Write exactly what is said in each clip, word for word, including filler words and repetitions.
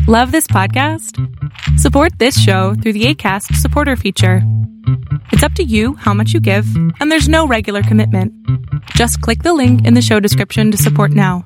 Love this podcast? Support this show through the Acast supporter feature. It's up to you how much you give, and there's no regular commitment. Just click the link in the show description to support now.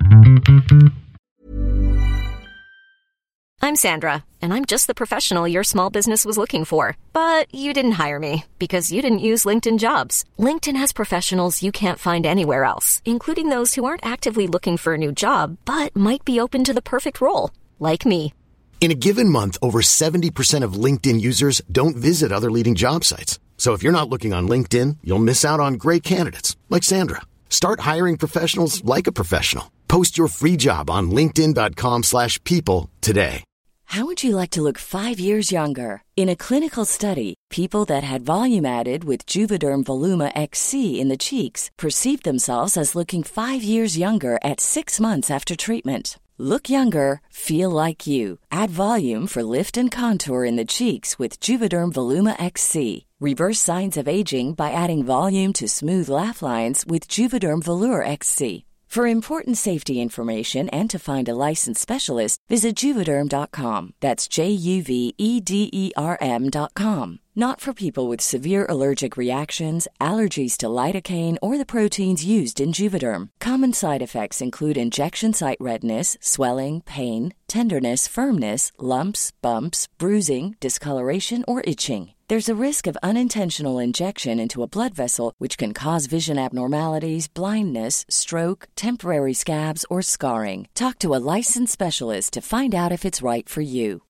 I'm Sandra, and I'm just the professional your small business was looking for. But you didn't hire me because you didn't use LinkedIn Jobs. LinkedIn has professionals you can't find anywhere else, including those who aren't actively looking for a new job, but might be open to the perfect role, like me. In a given month, over seventy percent of LinkedIn users don't visit other leading job sites. So if you're not looking on LinkedIn, you'll miss out on great candidates like Sandra. Start hiring professionals like a professional. Post your free job on linkedin.com slash people today. How would you like to look five years younger? In a clinical study, people that had volume added with Juvederm Voluma X C in the cheeks perceived themselves as looking five years younger at six months after treatment. Look younger, feel like you. Add volume for lift and contour in the cheeks with Juvederm Voluma X C. Reverse signs of aging by adding volume to smooth laugh lines with Juvederm Volure X C. For important safety information and to find a licensed specialist, visit Juvederm dot com. That's J U V E D E R M dot com. Not for people with severe allergic reactions, allergies to lidocaine, or the proteins used in Juvederm. Common side effects include injection site redness, swelling, pain, tenderness, firmness, lumps, bumps, bruising, discoloration, or itching. There's a risk of unintentional injection into a blood vessel, which can cause vision abnormalities, blindness, stroke, temporary scabs, or scarring. Talk to a licensed specialist to find out if it's right for you.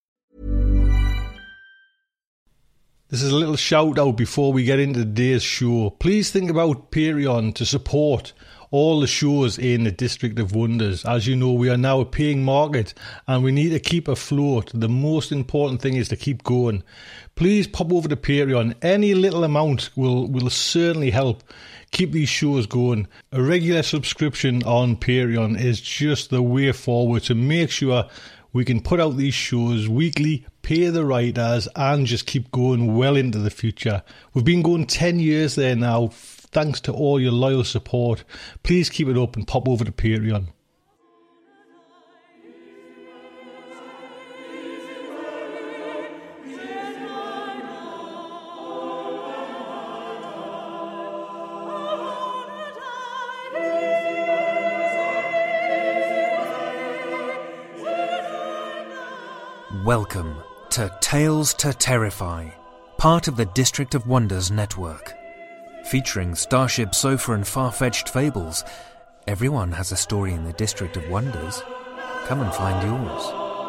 This is a little shout out before we get into today's show. Please think about Patreon to support all the shows in the District of Wonders. As you know, we are now a paying market and we need to keep afloat. The most important thing is to keep going. Please pop over to Patreon. Any little amount will, will certainly help keep these shows going. A regular subscription on Patreon is just the way forward to make sure we can put out these shows weekly, pay the writers, and just keep going well into the future. We've been going ten years there now, thanks to all your loyal support. Please keep it up and pop over to Patreon. Welcome to Tales to Terrify, part of the District of Wonders network. Featuring Starship Sofa and far-fetched fables, everyone has a story in the District of Wonders. Come and find yours.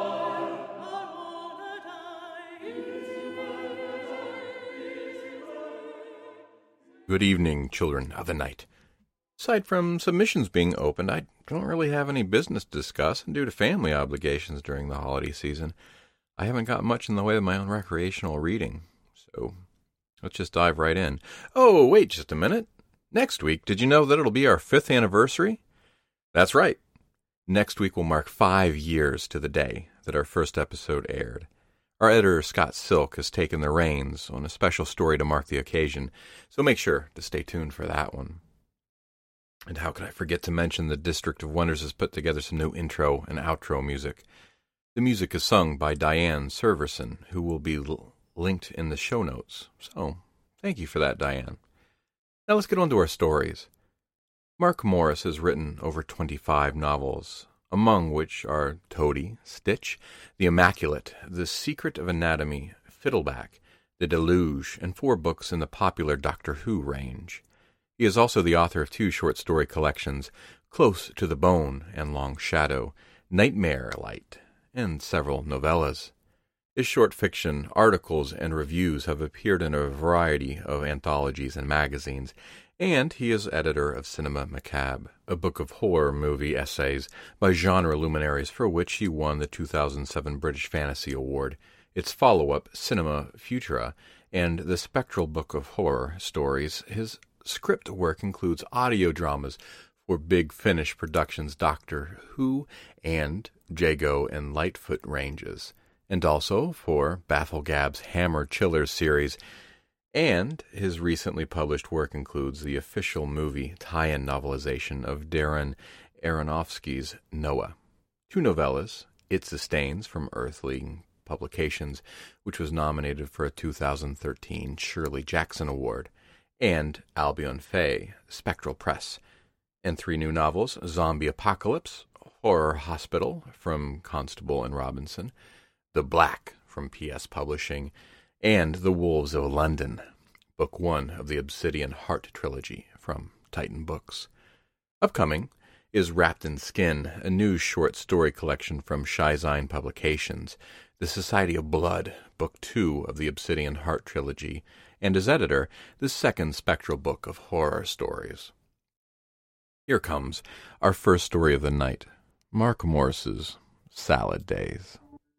Good evening, children of the night. Aside from submissions being opened, I don't really have any business to discuss, and due to family obligations during the holiday season, I haven't got much in the way of my own recreational reading. So let's just dive right in. Oh, wait just a minute. Next week, did you know that it'll be our fifth anniversary? That's right. Next week will mark five years to the day that our first episode aired. Our editor, Scott Silk, has taken the reins on a special story to mark the occasion, so make sure to stay tuned for that one. And how could I forget to mention the District of Wonders has put together some new intro and outro music. The music is sung by Diane Serverson, who will be l- linked in the show notes. So, thank you for that, Diane. Now let's get on to our stories. Mark Morris has written over twenty-five novels, among which are Toady, Stitch, The Immaculate, The Secret of Anatomy, Fiddleback, The Deluge, and four books in the popular Doctor Who range. He is also the author of two short story collections, Close to the Bone and Long Shadow, Nightmare Light, and several novellas. His short fiction, articles, and reviews have appeared in a variety of anthologies and magazines, and he is editor of Cinema Macabre, a book of horror movie essays by genre luminaries for which he won the two thousand seven British Fantasy Award, its follow-up, Cinema Futura, and the Spectral Book of Horror Stories. His script work includes audio dramas for Big Finish Productions' Doctor Who and Jago and Lightfoot ranges, and also for Bafflegab's Hammer Chillers series, and his recently published work includes the official movie tie-in novelization of Darren Aronofsky's Noah, two novellas, It Sustains from Earthling Publications, which was nominated for a two thousand thirteen Shirley Jackson Award, and Albion Fay, Spectral Press, and three new novels, Zombie Apocalypse, Horror Hospital from Constable and Robinson, The Black from P S Publishing, and The Wolves of London, Book One of the Obsidian Heart trilogy from Titan Books. Upcoming is Wrapped in Skin, a new short story collection from Shizine Publications, The Society of Blood, Book Two of the Obsidian Heart trilogy, and as editor, the second Spectral book of horror stories. Here comes our first story of the night, Mark Morse's Salad Days.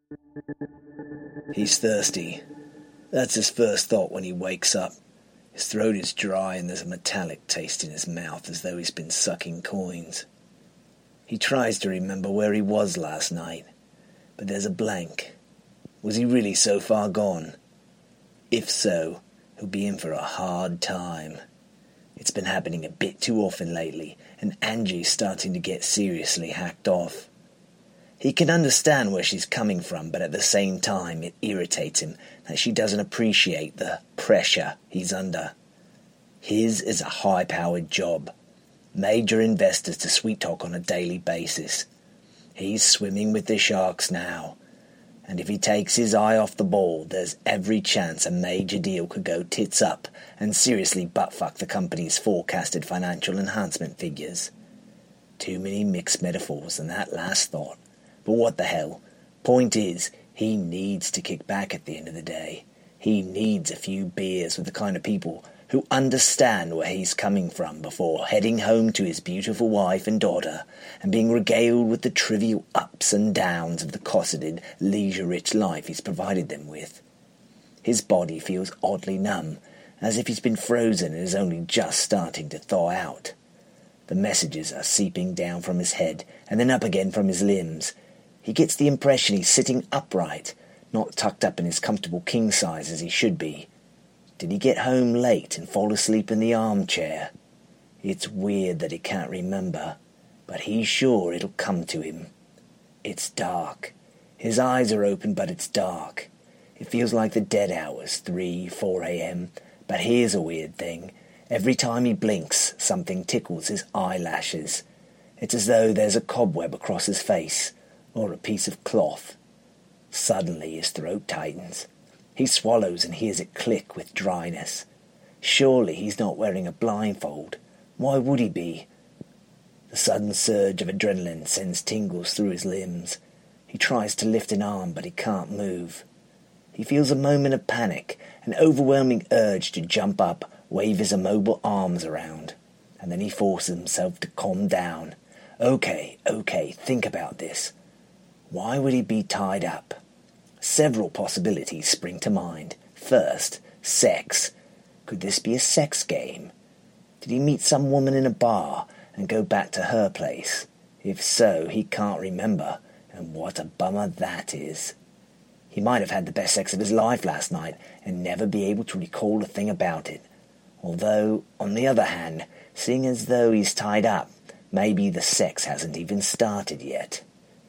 He's thirsty. That's his first thought when he wakes up. His throat is dry and there's a metallic taste in his mouth as though he's been sucking coins. He tries to remember where he was last night, but there's a blank. Was he really so far gone? If so, he'll be in for a hard time. It's been happening a bit too often lately, and Angie's starting to get seriously hacked off. He can understand where she's coming from, but at the same time it irritates him that she doesn't appreciate the pressure he's under. His is a high-powered job. Major investors to sweet-talk on a daily basis. He's swimming with the sharks now, and if he takes his eye off the ball, there's every chance a major deal could go tits up and seriously butt-fuck the company's forecasted financial enhancement figures. Too many mixed metaphors in that last thought, but what the hell? Point is, he needs to kick back at the end of the day. He needs a few beers with the kind of people who understand where he's coming from before heading home to his beautiful wife and daughter and being regaled with the trivial ups and downs of the cosseted, leisure-rich life he's provided them with. His body feels oddly numb, as if he's been frozen and is only just starting to thaw out. The messages are seeping down from his head and then up again from his limbs. He gets the impression he's sitting upright, not tucked up in his comfortable king size as he should be. Did he get home late and fall asleep in the armchair? It's weird that he can't remember, but he's sure it'll come to him. It's dark. His eyes are open, but it's dark. It feels like the dead hours, three, four a.m., but here's a weird thing. Every time he blinks, something tickles his eyelashes. It's as though there's a cobweb across his face, or a piece of cloth. Suddenly his throat tightens. He swallows and hears it click with dryness. Surely he's not wearing a blindfold. Why would he be? The sudden surge of adrenaline sends tingles through his limbs. He tries to lift an arm, but he can't move. He feels a moment of panic, an overwhelming urge to jump up, wave his immobile arms around. And then he forces himself to calm down. Okay, okay, think about this. Why would he be tied up? Several possibilities spring to mind. First, sex. Could this be a sex game? Did he meet some woman in a bar and go back to her place? If so, he can't remember, and what a bummer that is. He might have had the best sex of his life last night and never be able to recall a thing about it. Although, on the other hand, seeing as though he's tied up, maybe the sex hasn't even started yet.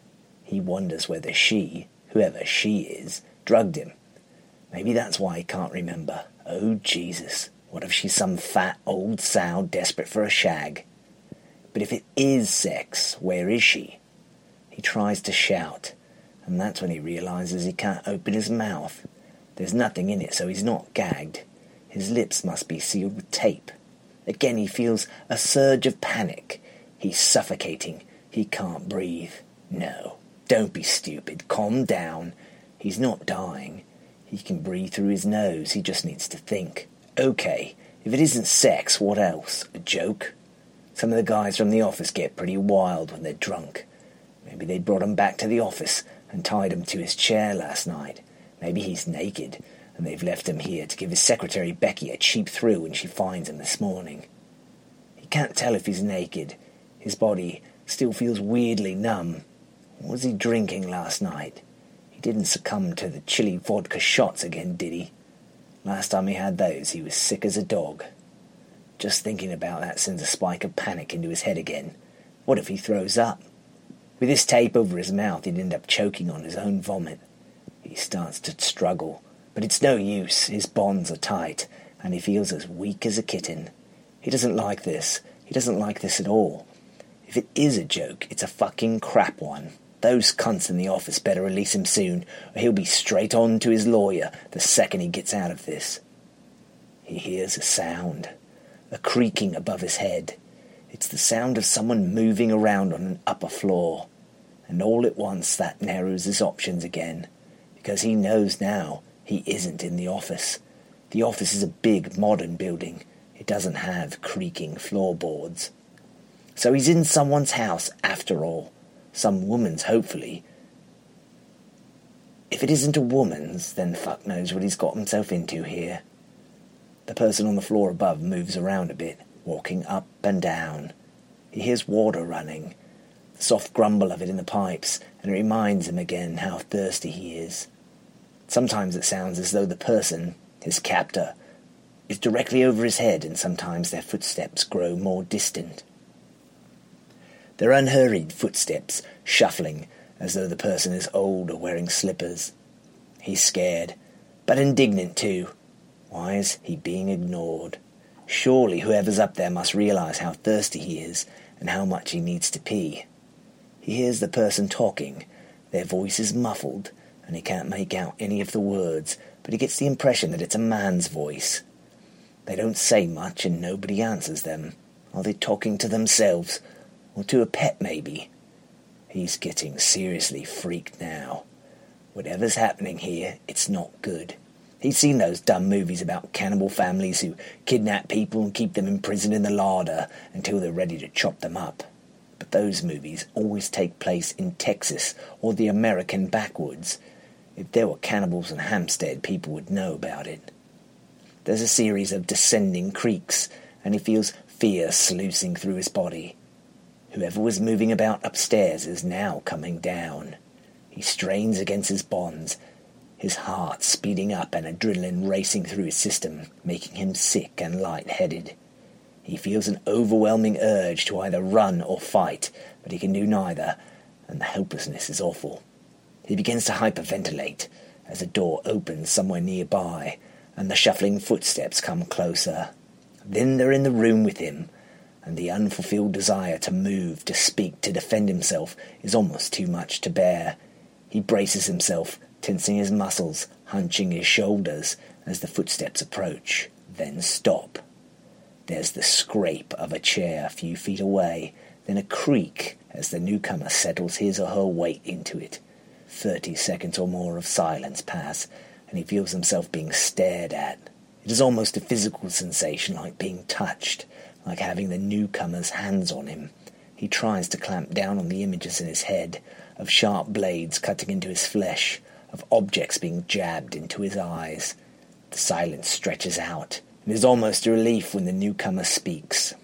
He wonders whether she, whoever she is, drugged him. Maybe that's why he can't remember. Oh, Jesus, what if she's some fat old sow desperate for a shag? But if it is sex, where is she? He tries to shout, and that's when he realizes he can't open his mouth. There's nothing in it, so he's not gagged. His lips must be sealed with tape. Again he feels a surge of panic. He's suffocating. He can't breathe. No. Don't be stupid. Calm down. He's not dying. He can breathe through his nose. He just needs to think. Okay, if it isn't sex, what else? A joke? Some of the guys from the office get pretty wild when they're drunk. Maybe they brought him back to the office and tied him to his chair last night. Maybe he's naked, and they've left him here to give his secretary Becky a cheap thrill when she finds him this morning. He can't tell if he's naked. His body still feels weirdly numb. What was he drinking last night? He didn't succumb to the chilly vodka shots again, did he? Last time he had those, he was sick as a dog. Just thinking about that sends a spike of panic into his head again. What if he throws up? With this tape over his mouth, he'd end up choking on his own vomit. He starts to struggle, but it's no use. His bonds are tight, and he feels as weak as a kitten. He doesn't like this. He doesn't like this at all. If it is a joke, it's a fucking crap one. Those cunts in the office better release him soon, or he'll be straight on to his lawyer the second he gets out of this. He hears a sound, a creaking above his head. It's the sound of someone moving around on an upper floor. And all at once that narrows his options again, because he knows now he isn't in the office. The office is a big, modern building. It doesn't have creaking floorboards. So he's in someone's house after all. Some woman's, hopefully. If it isn't a woman's, then fuck knows what he's got himself into here. The person on the floor above moves around a bit, walking up and down. He hears water running, the soft grumble of it in the pipes, and it reminds him again how thirsty he is. Sometimes it sounds as though the person, his captor, is directly over his head, and sometimes their footsteps grow more distant. They're unhurried footsteps, shuffling, as though the person is old or wearing slippers. He's scared, but indignant too. Why is he being ignored? Surely whoever's up there must realize how thirsty he is and how much he needs to pee. He hears the person talking. Their voice is muffled, and he can't make out any of the words, but he gets the impression that it's a man's voice. They don't say much, and nobody answers them. Are they talking to themselves? Or to a pet, maybe? He's getting seriously freaked now. Whatever's happening here, it's not good. He's seen those dumb movies about cannibal families who kidnap people and keep them imprisoned in the larder until they're ready to chop them up. But those movies always take place in Texas or the American backwoods. If there were cannibals in Hampstead, people would know about it. There's a series of descending creaks, and he feels fear sluicing through his body. Whoever was moving about upstairs is now coming down. He strains against his bonds, his heart speeding up and adrenaline racing through his system, making him sick and light-headed. He feels an overwhelming urge to either run or fight, but he can do neither, and the helplessness is awful. He begins to hyperventilate as a door opens somewhere nearby, and the shuffling footsteps come closer. Then they're in the room with him, and the unfulfilled desire to move, to speak, to defend himself is almost too much to bear. He braces himself, tensing his muscles, hunching his shoulders as the footsteps approach, then stop. There's the scrape of a chair a few feet away, then a creak as the newcomer settles his or her weight into it. Thirty seconds or more of silence pass, and he feels himself being stared at. It is almost a physical sensation, like being touched, like having the newcomer's hands on him. He tries to clamp down on the images in his head, of sharp blades cutting into his flesh, of objects being jabbed into his eyes. The silence stretches out. It is almost a relief when the newcomer speaks.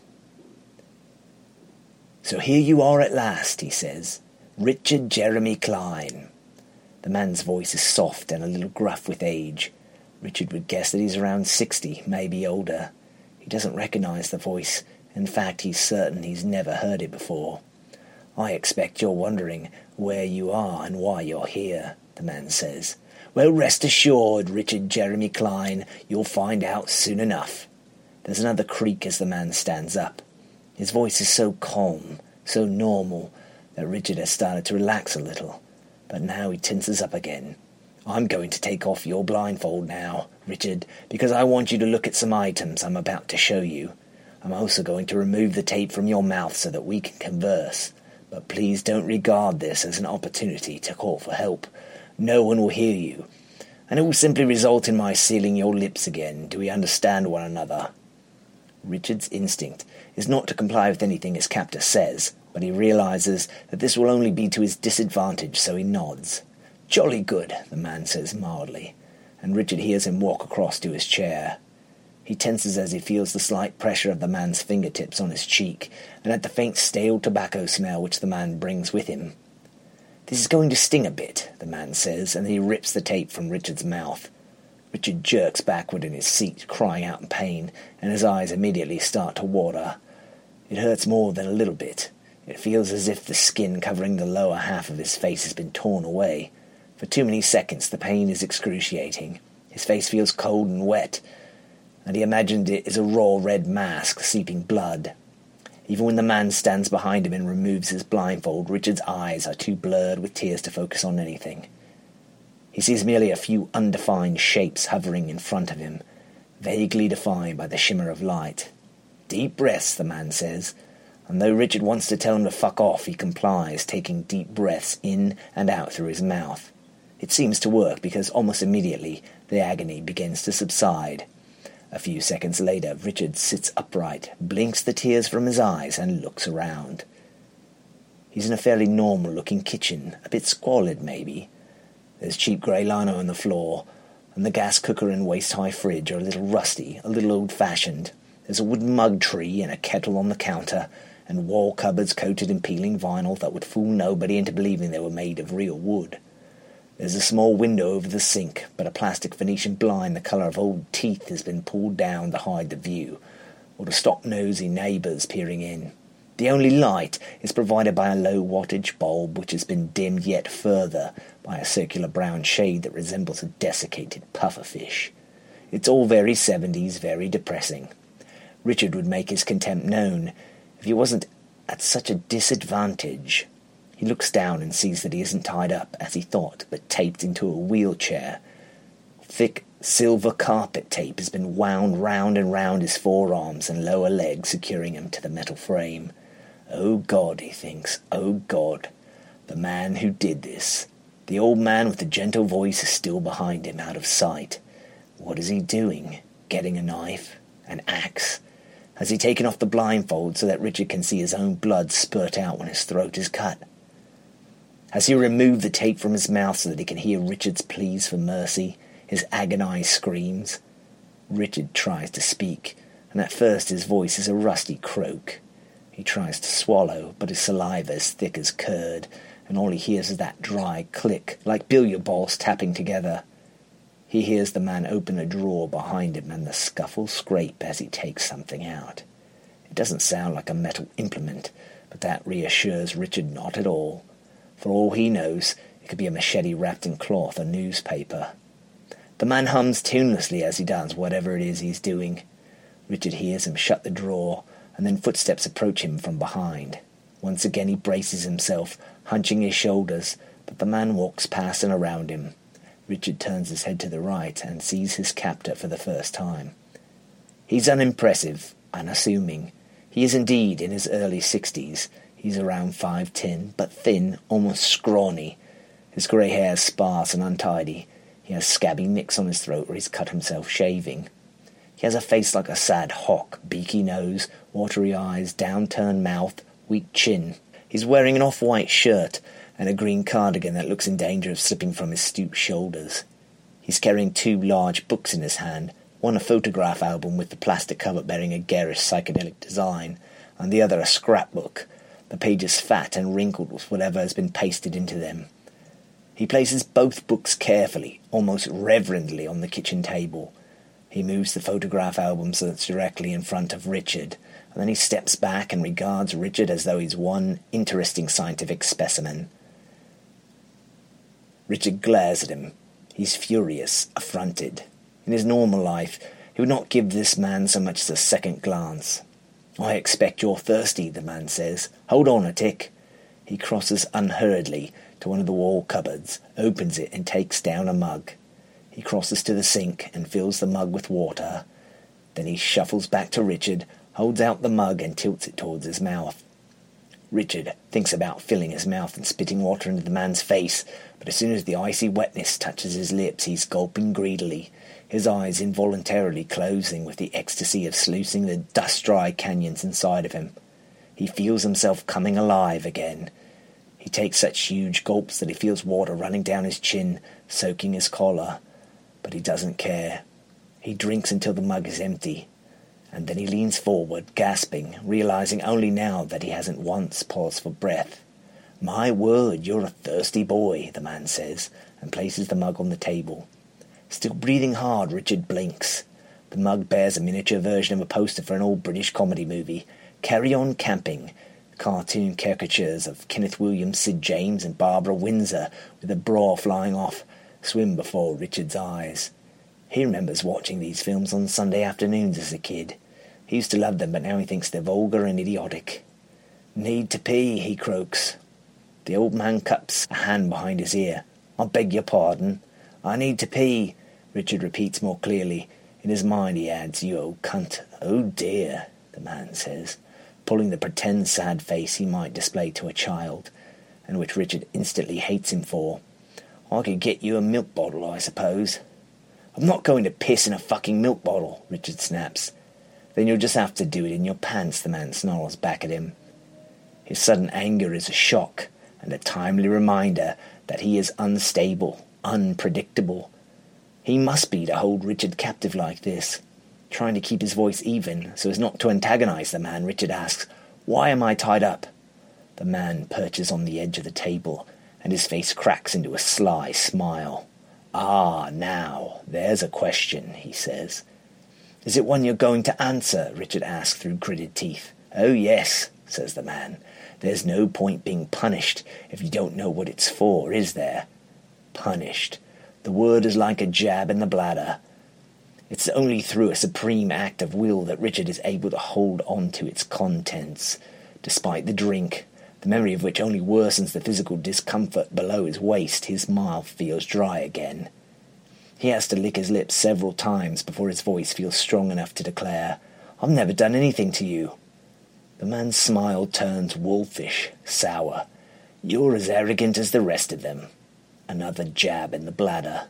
"So here you are at last," he says. "Richard Jeremy Klein." The man's voice is soft and a little gruff with age. Richard would guess that he's around sixty, maybe older. He doesn't recognize the voice. In fact, he's certain he's never heard it before. "I expect you're wondering where you are and why you're here," the man says. "Well, rest assured, Richard Jeremy Klein, you'll find out soon enough." There's another creak as the man stands up. His voice is so calm, so normal, that Richard has started to relax a little. But now he tenses up again. "I'm going to take off your blindfold now, Richard, because I want you to look at some items I'm about to show you. I'm also going to remove the tape from your mouth so that we can converse. But please don't regard this as an opportunity to call for help. No one will hear you, and it will simply result in my sealing your lips again. Do we understand one another?" Richard's instinct is not to comply with anything his captor says, but he realizes that this will only be to his disadvantage, so he nods. "Jolly good," the man says mildly, and Richard hears him walk across to his chair. He tenses as he feels the slight pressure of the man's fingertips on his cheek, and at the faint stale tobacco smell which the man brings with him. "This is going to sting a bit," the man says, and he rips the tape from Richard's mouth. Richard jerks backward in his seat, crying out in pain, and his eyes immediately start to water. It hurts more than a little bit. It feels as if the skin covering the lower half of his face has been torn away. For too many seconds the pain is excruciating. His face feels cold and wet, and he imagined it is a raw red mask seeping blood. Even when the man stands behind him and removes his blindfold, Richard's eyes are too blurred with tears to focus on anything. He sees merely a few undefined shapes hovering in front of him, vaguely defined by the shimmer of light. "Deep breaths," the man says, and though Richard wants to tell him to fuck off, he complies, taking deep breaths in and out through his mouth. It seems to work, because almost immediately the agony begins to subside. A few seconds later, Richard sits upright, blinks the tears from his eyes, and looks around. He's in a fairly normal-looking kitchen, a bit squalid maybe. There's cheap grey lino on the floor, and the gas cooker and waist-high fridge are a little rusty, a little old-fashioned. There's a wooden mug tree and a kettle on the counter, and wall cupboards coated in peeling vinyl that would fool nobody into believing they were made of real wood. There's a small window over the sink, but a plastic Venetian blind the colour of old teeth has been pulled down to hide the view, or to stop nosy neighbours peering in. The only light is provided by a low-wattage bulb, which has been dimmed yet further by a circular brown shade that resembles a desiccated pufferfish. It's all very seventies, very depressing. Richard would make his contempt known if he wasn't at such a disadvantage. He looks down and sees that he isn't tied up, as he thought, but taped into a wheelchair. Thick silver carpet tape has been wound round and round his forearms and lower legs, securing him to the metal frame. Oh God, he thinks, oh God, the man who did this. The old man with the gentle voice is still behind him, out of sight. What is he doing? Getting a knife? An axe? Has he taken off the blindfold so that Richard can see his own blood spurt out when his throat is cut? Has he removed the tape from his mouth so that he can hear Richard's pleas for mercy, his agonized screams? Richard tries to speak, and at first his voice is a rusty croak. He tries to swallow, but his saliva is thick as curd, and all he hears is that dry click, like billiard balls tapping together. He hears the man open a drawer behind him and the scuffle scrape as he takes something out. It doesn't sound like a metal implement, but that reassures Richard not at all. For all he knows, it could be a machete wrapped in cloth or newspaper. The man hums tunelessly as he does whatever it is he's doing. Richard hears him shut the drawer, and then footsteps approach him from behind. Once again he braces himself, hunching his shoulders, but the man walks past and around him. Richard turns his head to the right and sees his captor for the first time. He's unimpressive, unassuming. He is indeed in his early sixties. He's around five ten, but thin, almost scrawny. His grey hair is sparse and untidy. He has scabby nicks on his throat where he's cut himself shaving. He has a face like a sad hawk, beaky nose, watery eyes, downturned mouth, weak chin. He's wearing an off-white shirt and a green cardigan that looks in danger of slipping from his stooped shoulders. He's carrying two large books in his hand, one a photograph album with the plastic cover bearing a garish psychedelic design, and the other a scrapbook, the pages fat and wrinkled with whatever has been pasted into them. He places both books carefully, almost reverently, on the kitchen table. He moves the photograph album so it's directly in front of Richard, and then he steps back and regards Richard as though he's one interesting scientific specimen. Richard glares at him. He's furious, affronted. In his normal life, he would not give this man so much as a second glance. "I expect you're thirsty," the man says. "Hold on a tick." He crosses unhurriedly to one of the wall cupboards, opens it and takes down a mug. He crosses to the sink and fills the mug with water. Then he shuffles back to Richard, holds out the mug and tilts it towards his mouth. Richard thinks about filling his mouth and spitting water into the man's face, but as soon as the icy wetness touches his lips, he's gulping greedily, his eyes involuntarily closing with the ecstasy of sluicing the dust-dry canyons inside of him. He feels himself coming alive again. He takes such huge gulps that he feels water running down his chin, soaking his collar. But he doesn't care. He drinks until the mug is empty, and then he leans forward, gasping, realizing only now that he hasn't once paused for breath. "My word, you're a thirsty boy," the man says, and places the mug on the table. Still breathing hard, Richard blinks. The mug bears a miniature version of a poster for an old British comedy movie, Carry On Camping, Cartoon caricatures of Kenneth Williams, Sid James and Barbara Windsor with a bra flying off swim before Richard's eyes. He remembers watching these films on Sunday afternoons as a kid. He used to love them, but now he thinks they're vulgar and idiotic. "Need to pee," he croaks. The old man cups a hand behind his ear. "I beg your pardon. I need to pee," Richard repeats more clearly. In his mind he adds, "You old cunt." "Oh dear," the man says, pulling the pretend sad face he might display to a child, and which Richard instantly hates him for. "I could get you a milk bottle, I suppose." "I'm not going to piss in a fucking milk bottle," Richard snaps. "Then you'll just have to do it in your pants," the man snarls back at him. His sudden anger is a shock and a timely reminder that he is unstable, unpredictable. He must be to hold Richard captive like this. Trying to keep his voice even so as not to antagonize the man, Richard asks, "Why am I tied up?" The man perches on the edge of the table, and his face cracks into a sly smile. "Ah, now, there's a question," he says. "Is it one you're going to answer?" Richard asks through gritted teeth. "Oh, yes," says the man. "There's no point being punished if you don't know what it's for, is there?" Punished. The word is like a jab in the bladder. It's only through a supreme act of will that Richard is able to hold on to its contents, despite the drink, the memory of which only worsens the physical discomfort below his waist. His mouth feels dry again. He has to lick his lips several times before his voice feels strong enough to declare, "I've never done anything to you." The man's smile turns wolfish, sour. "You're as arrogant as the rest of them." Another jab in the bladder.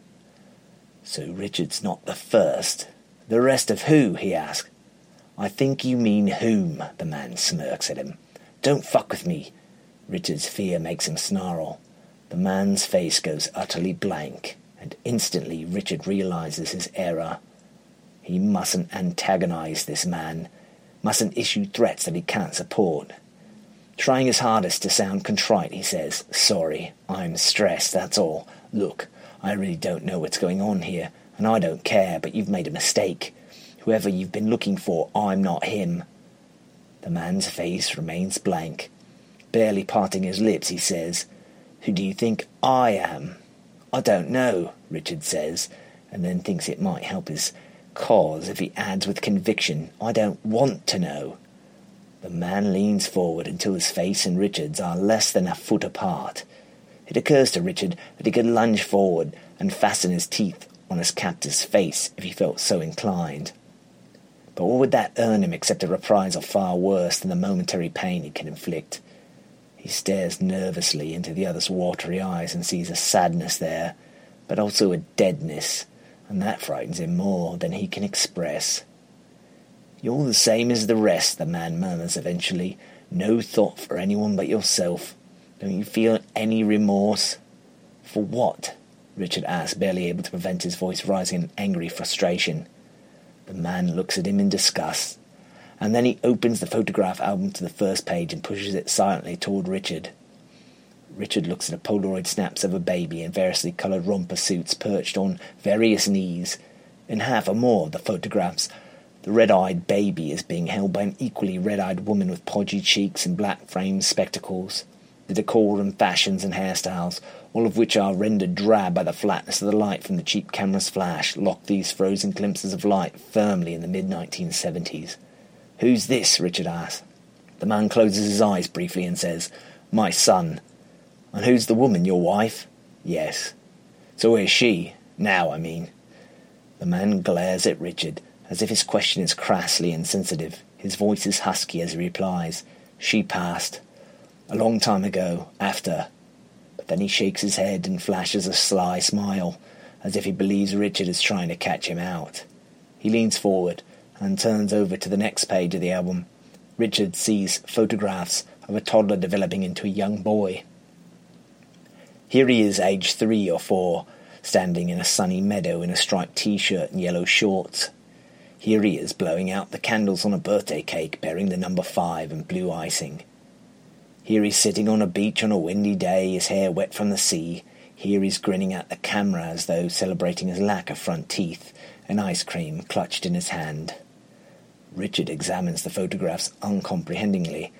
"So Richard's not the first. The rest of who?" he asks. "I think you mean whom," the man smirks at him. "Don't fuck with me." Richard's fear makes him snarl. The man's face goes utterly blank, and instantly Richard realizes his error. He mustn't antagonize this man, mustn't issue threats that he can't support. Trying his hardest to sound contrite, he says, "Sorry, I'm stressed, that's all. Look, I really don't know what's going on here, and I don't care, but you've made a mistake. Whoever you've been looking for, I'm not him." The man's face remains blank. Barely parting his lips, he says, "Who do you think I am?" "I don't know," Richard says, and then thinks it might help his cause if he adds with conviction, "I don't want to know." The man leans forward until his face and Richard's are less than a foot apart. It occurs to Richard that he could lunge forward and fasten his teeth on his captor's face if he felt so inclined. But what would that earn him except a reprisal far worse than the momentary pain he can inflict? He stares nervously into the other's watery eyes and sees a sadness there, but also a deadness, and that frightens him more than he can express. "You're the same as the rest," the man murmurs eventually. "No thought for anyone but yourself. Don't you feel any remorse?" "For what?" Richard asks, barely able to prevent his voice rising in angry frustration. The man looks at him in disgust, and then he opens the photograph album to the first page and pushes it silently toward Richard. Richard looks at a Polaroid snaps of a baby in variously coloured romper suits perched on various knees. In half or more of the photographs, the red-eyed baby is being held by an equally red-eyed woman with podgy cheeks and black-framed spectacles. The decorum, fashions and hairstyles, all of which are rendered drab by the flatness of the light from the cheap camera's flash, lock these frozen glimpses of light firmly in the mid nineteen seventies. "Who's this?" Richard asks. The man closes his eyes briefly and says, "My son." "And who's the woman, your wife?" "Yes." "So where's she? Now, I mean." The man glares at Richard, as if his question is crassly insensitive. His voice is husky as he replies, "She passed. A long time ago, after." But then he shakes his head and flashes a sly smile, as if he believes Richard is trying to catch him out. He leans forward and turns over to the next page of the album. Richard sees photographs of a toddler developing into a young boy. Here he is, aged three or four, standing in a sunny meadow in a striped t-shirt and yellow shorts. Here he is, blowing out the candles on a birthday cake bearing the number five and blue icing. Here he's sitting on a beach on a windy day, his hair wet from the sea. Here he's grinning at the camera as though celebrating his lack of front teeth, and ice cream clutched in his hand. Richard examines the photographs uncomprehendingly.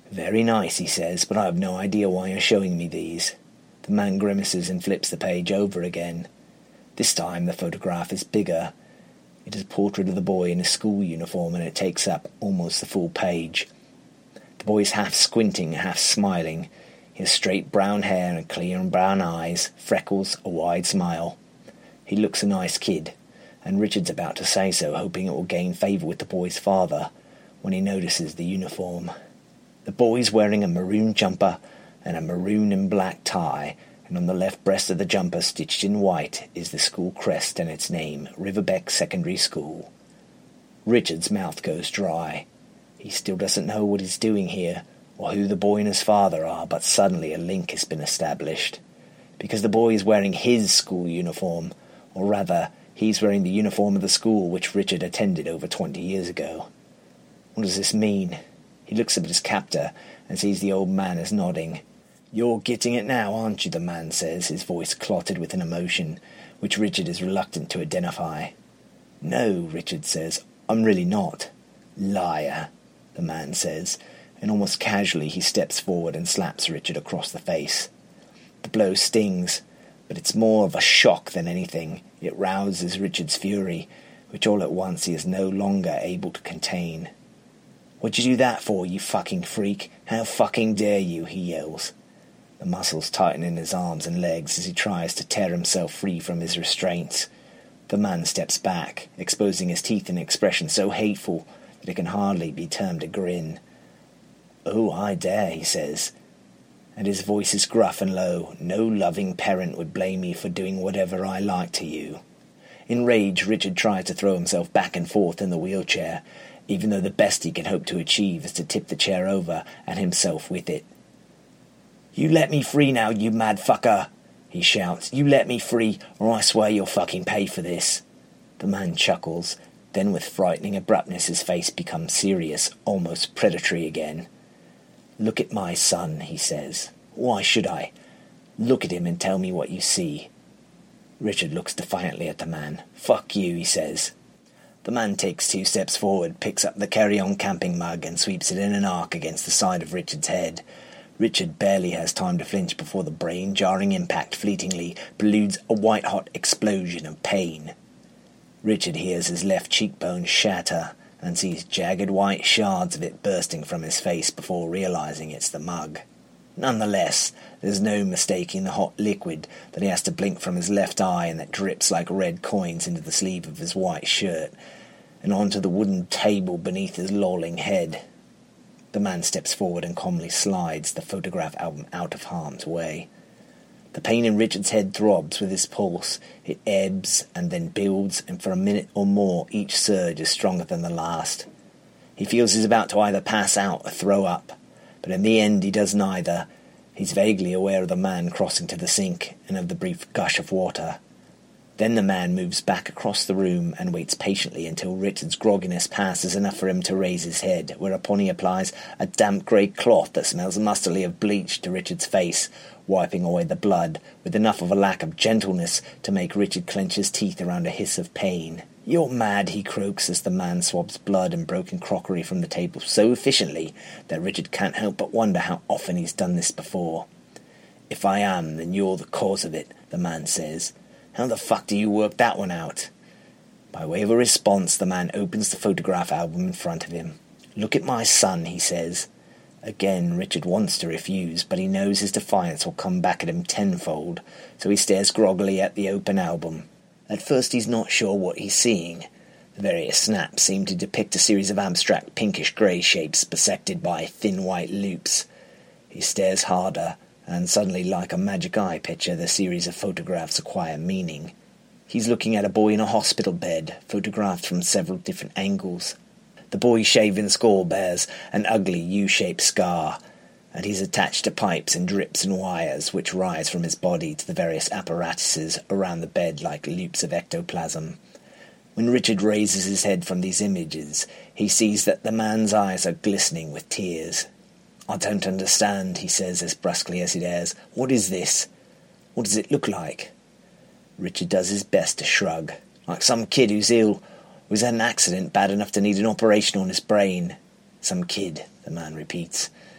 Very nice, he says, but I have no idea why you're showing me these. The man grimaces and flips the page over again. This time the photograph is bigger. It is a portrait of the boy in a school uniform, and it takes up almost the full page. The boy is half squinting, half smiling. He has straight brown hair and clear brown eyes, freckles, a wide smile. He looks a nice kid, and Richard's about to say so, hoping it will gain favour with the boy's father, when he notices the uniform. The boy's wearing a maroon jumper and a maroon and black tie, and on the left breast of the jumper, stitched in white, is the school crest and its name, Riverbeck Secondary School. Richard's mouth goes dry. He still doesn't know what he's doing here, or who the boy and his father are, but suddenly a link has been established. Because the boy is wearing his school uniform, or rather, he's wearing the uniform of the school which Richard attended over twenty years ago. What does this mean? He looks up at his captor and sees the old man is nodding. "You're getting it now, aren't you?" the man says, his voice clotted with an emotion which Richard is reluctant to identify. "No," Richard says, "I'm really not." "Liar," the man says, and almost casually he steps forward and slaps Richard across the face. The blow stings, but it's more of a shock than anything. It rouses Richard's fury, which all at once he is no longer able to contain. "What'd you do that for, you fucking freak? How fucking dare you?" he yells. The muscles tighten in his arms and legs as he tries to tear himself free from his restraints. The man steps back, exposing his teeth in an expression so hateful that it can hardly be termed a grin. "Oh, I dare," he says, and his voice is gruff and low. "No loving parent would blame me for doing whatever I like to you." In rage, Richard tries to throw himself back and forth in the wheelchair, even though the best he can hope to achieve is to tip the chair over and himself with it. "You let me free now, you mad fucker!" he shouts. "You let me free, or I swear you'll fucking pay for this." The man chuckles. Then with frightening abruptness his face becomes serious, almost predatory again. "Look at my son," he says. "Why should I? Look at him and tell me what you see." Richard looks defiantly at the man. "Fuck you," he says. The man takes two steps forward, picks up the carry-on camping mug and sweeps it in an arc against the side of Richard's head. Richard barely has time to flinch before the brain-jarring impact fleetingly preludes a white-hot explosion of pain. Richard hears his left cheekbone shatter and sees jagged white shards of it bursting from his face before realizing it's the mug. Nonetheless, there's no mistaking the hot liquid that he has to blink from his left eye and that drips like red coins into the sleeve of his white shirt and onto the wooden table beneath his lolling head. The man steps forward and calmly slides the photograph album out of harm's way. The pain in Richard's head throbs with his pulse. It ebbs and then builds, and for a minute or more each surge is stronger than the last. He feels he's about to either pass out or throw up, but in the end he does neither. He's vaguely aware of the man crossing to the sink and of the brief gush of water. Then the man moves back across the room and waits patiently until Richard's grogginess passes enough for him to raise his head, whereupon he applies a damp grey cloth that smells mustily of bleach to Richard's face, wiping away the blood, with enough of a lack of gentleness to make Richard clench his teeth around a hiss of pain. "You're mad," he croaks as the man swabs blood and broken crockery from the table so efficiently that Richard can't help but wonder how often he's done this before. "If I am, then you're the cause of it," the man says. "How the fuck do you work that one out?" By way of a response, the man opens the photograph album in front of him. "Look at my son," he says. Again, Richard wants to refuse, but he knows his defiance will come back at him tenfold, so he stares groggily at the open album. At first he's not sure what he's seeing. The various snaps seem to depict a series of abstract pinkish-grey shapes bisected by thin white loops. He stares harder, and suddenly, like a magic eye picture, the series of photographs acquire meaning. He's looking at a boy in a hospital bed, photographed from several different angles. The boy's shaven skull bears an ugly U-shaped scar, and he's attached to pipes and drips and wires which rise from his body to the various apparatuses around the bed like loops of ectoplasm. When Richard raises his head from these images, he sees that the man's eyes are glistening with tears. "I don't understand," he says as brusquely as he dares. "What is this? What does it look like?" Richard does his best to shrug. "Like some kid who's ill, who's had an accident bad enough to need an operation on his brain." "Some kid," the man repeats.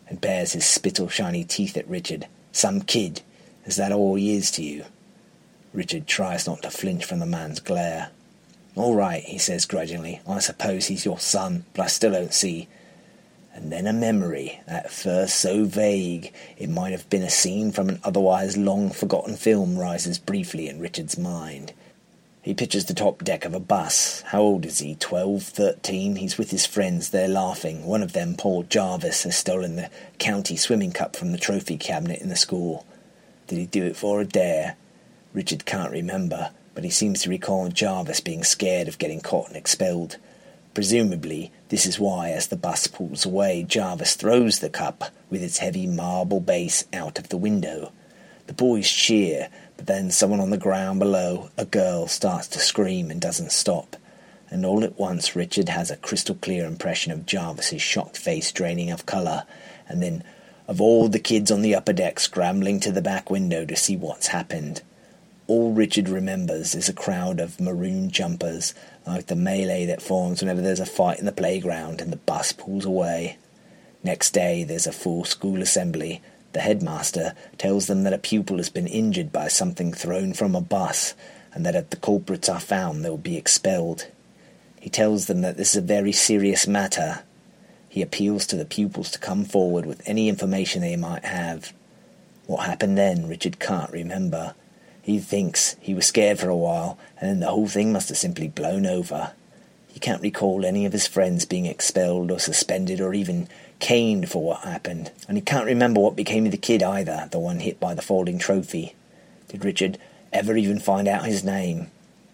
and bares his spittle-shiny teeth at Richard. "Some kid. Is that all he is to you?" Richard tries not to flinch from the man's glare. "All right," he says grudgingly. "I suppose he's your son, but I still don't see." And then a memory, at first so vague it might have been a scene from an otherwise long-forgotten film, rises briefly in Richard's mind. He pictures the top deck of a bus. How old is he? Twelve? Thirteen? He's with his friends. They're laughing. One of them, Paul Jarvis, has stolen the county swimming cup from the trophy cabinet in the school. Did he do it for a dare? Richard can't remember, but he seems to recall Jarvis being scared of getting caught and expelled. Presumably, this is why, as the bus pulls away, Jarvis throws the cup with its heavy marble base out of the window. The boys cheer, but then someone on the ground below, a girl, starts to scream and doesn't stop. And all at once Richard has a crystal-clear impression of Jarvis's shocked face draining of colour, and then of all the kids on the upper deck scrambling to the back window to see what's happened. All Richard remembers is a crowd of maroon jumpers, like the melee that forms whenever there's a fight in the playground and the bus pulls away. Next day there's a full school assembly. The headmaster tells them that a pupil has been injured by something thrown from a bus, and that if the culprits are found they will be expelled. He tells them that this is a very serious matter. He appeals to the pupils to come forward with any information they might have. What happened then, Richard can't remember. He thinks he was scared for a while, and then the whole thing must have simply blown over. He can't recall any of his friends being expelled or suspended or even caned for what happened, and he can't remember what became of the kid either, the one hit by the falling trophy. Did Richard ever even find out his name?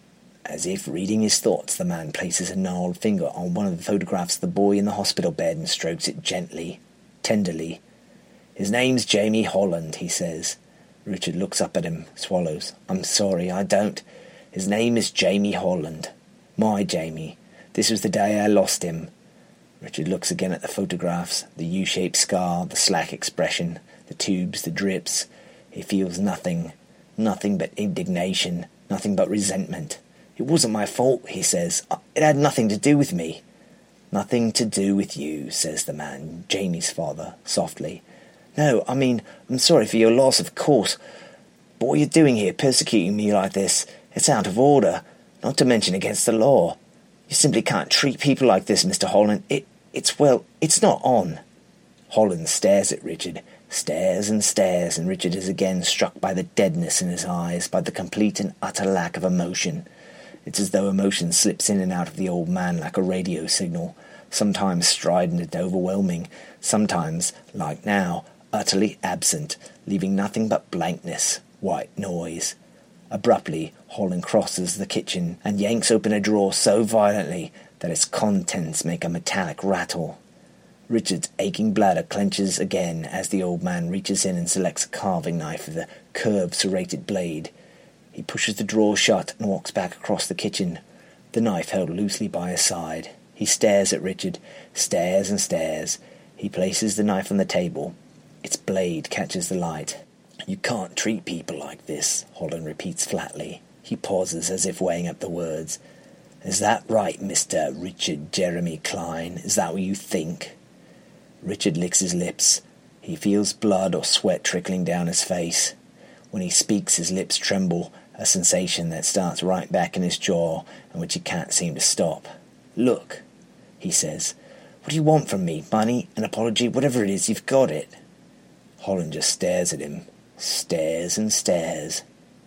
As if reading his thoughts, the man places a gnarled finger on one of the photographs of the boy in the hospital bed and strokes it gently, tenderly. "His name's Jamie Holland," he says. Richard looks up at him, swallows. "I'm sorry, I don't. His name is Jamie Holland. My Jamie. This was the day I lost him." Richard looks again at the photographs, the U-shaped scar, the slack expression, the tubes, the drips. He feels nothing, nothing but indignation, nothing but resentment. "It wasn't my fault," he says. "It had nothing to do with me." "Nothing to do with you," says the man, Jamie's father, softly. "No, I mean, I'm sorry for your loss, of course. But what you're doing here, persecuting me like this, it's out of order, not to mention against the law. You simply can't treat people like this, Mister Holland. It, it's, well, it's not on." Holland stares at Richard, stares and stares, and Richard is again struck by the deadness in his eyes, by the complete and utter lack of emotion. It's as though emotion slips in and out of the old man like a radio signal, sometimes strident and overwhelming, sometimes, like now, utterly absent, leaving nothing but blankness, white noise. Abruptly, Holland crosses the kitchen and yanks open a drawer so violently that its contents make a metallic rattle. Richard's aching bladder clenches again as the old man reaches in and selects a carving knife with a curved serrated blade. He pushes the drawer shut and walks back across the kitchen, the knife held loosely by his side. He stares at Richard, stares and stares. He places the knife on the table. Its blade catches the light. "You can't treat people like this," Holland repeats flatly. He pauses as if weighing up the words. "Is that right, Mister Richard Jeremy Klein? Is that what you think?" Richard licks his lips. He feels blood or sweat trickling down his face. When he speaks, his lips tremble, a sensation that starts right back in his jaw and which he can't seem to stop. "Look," he says. "What do you want from me? Money? An apology? Whatever it is, you've got it." Holland just stares at him. Stares and stares.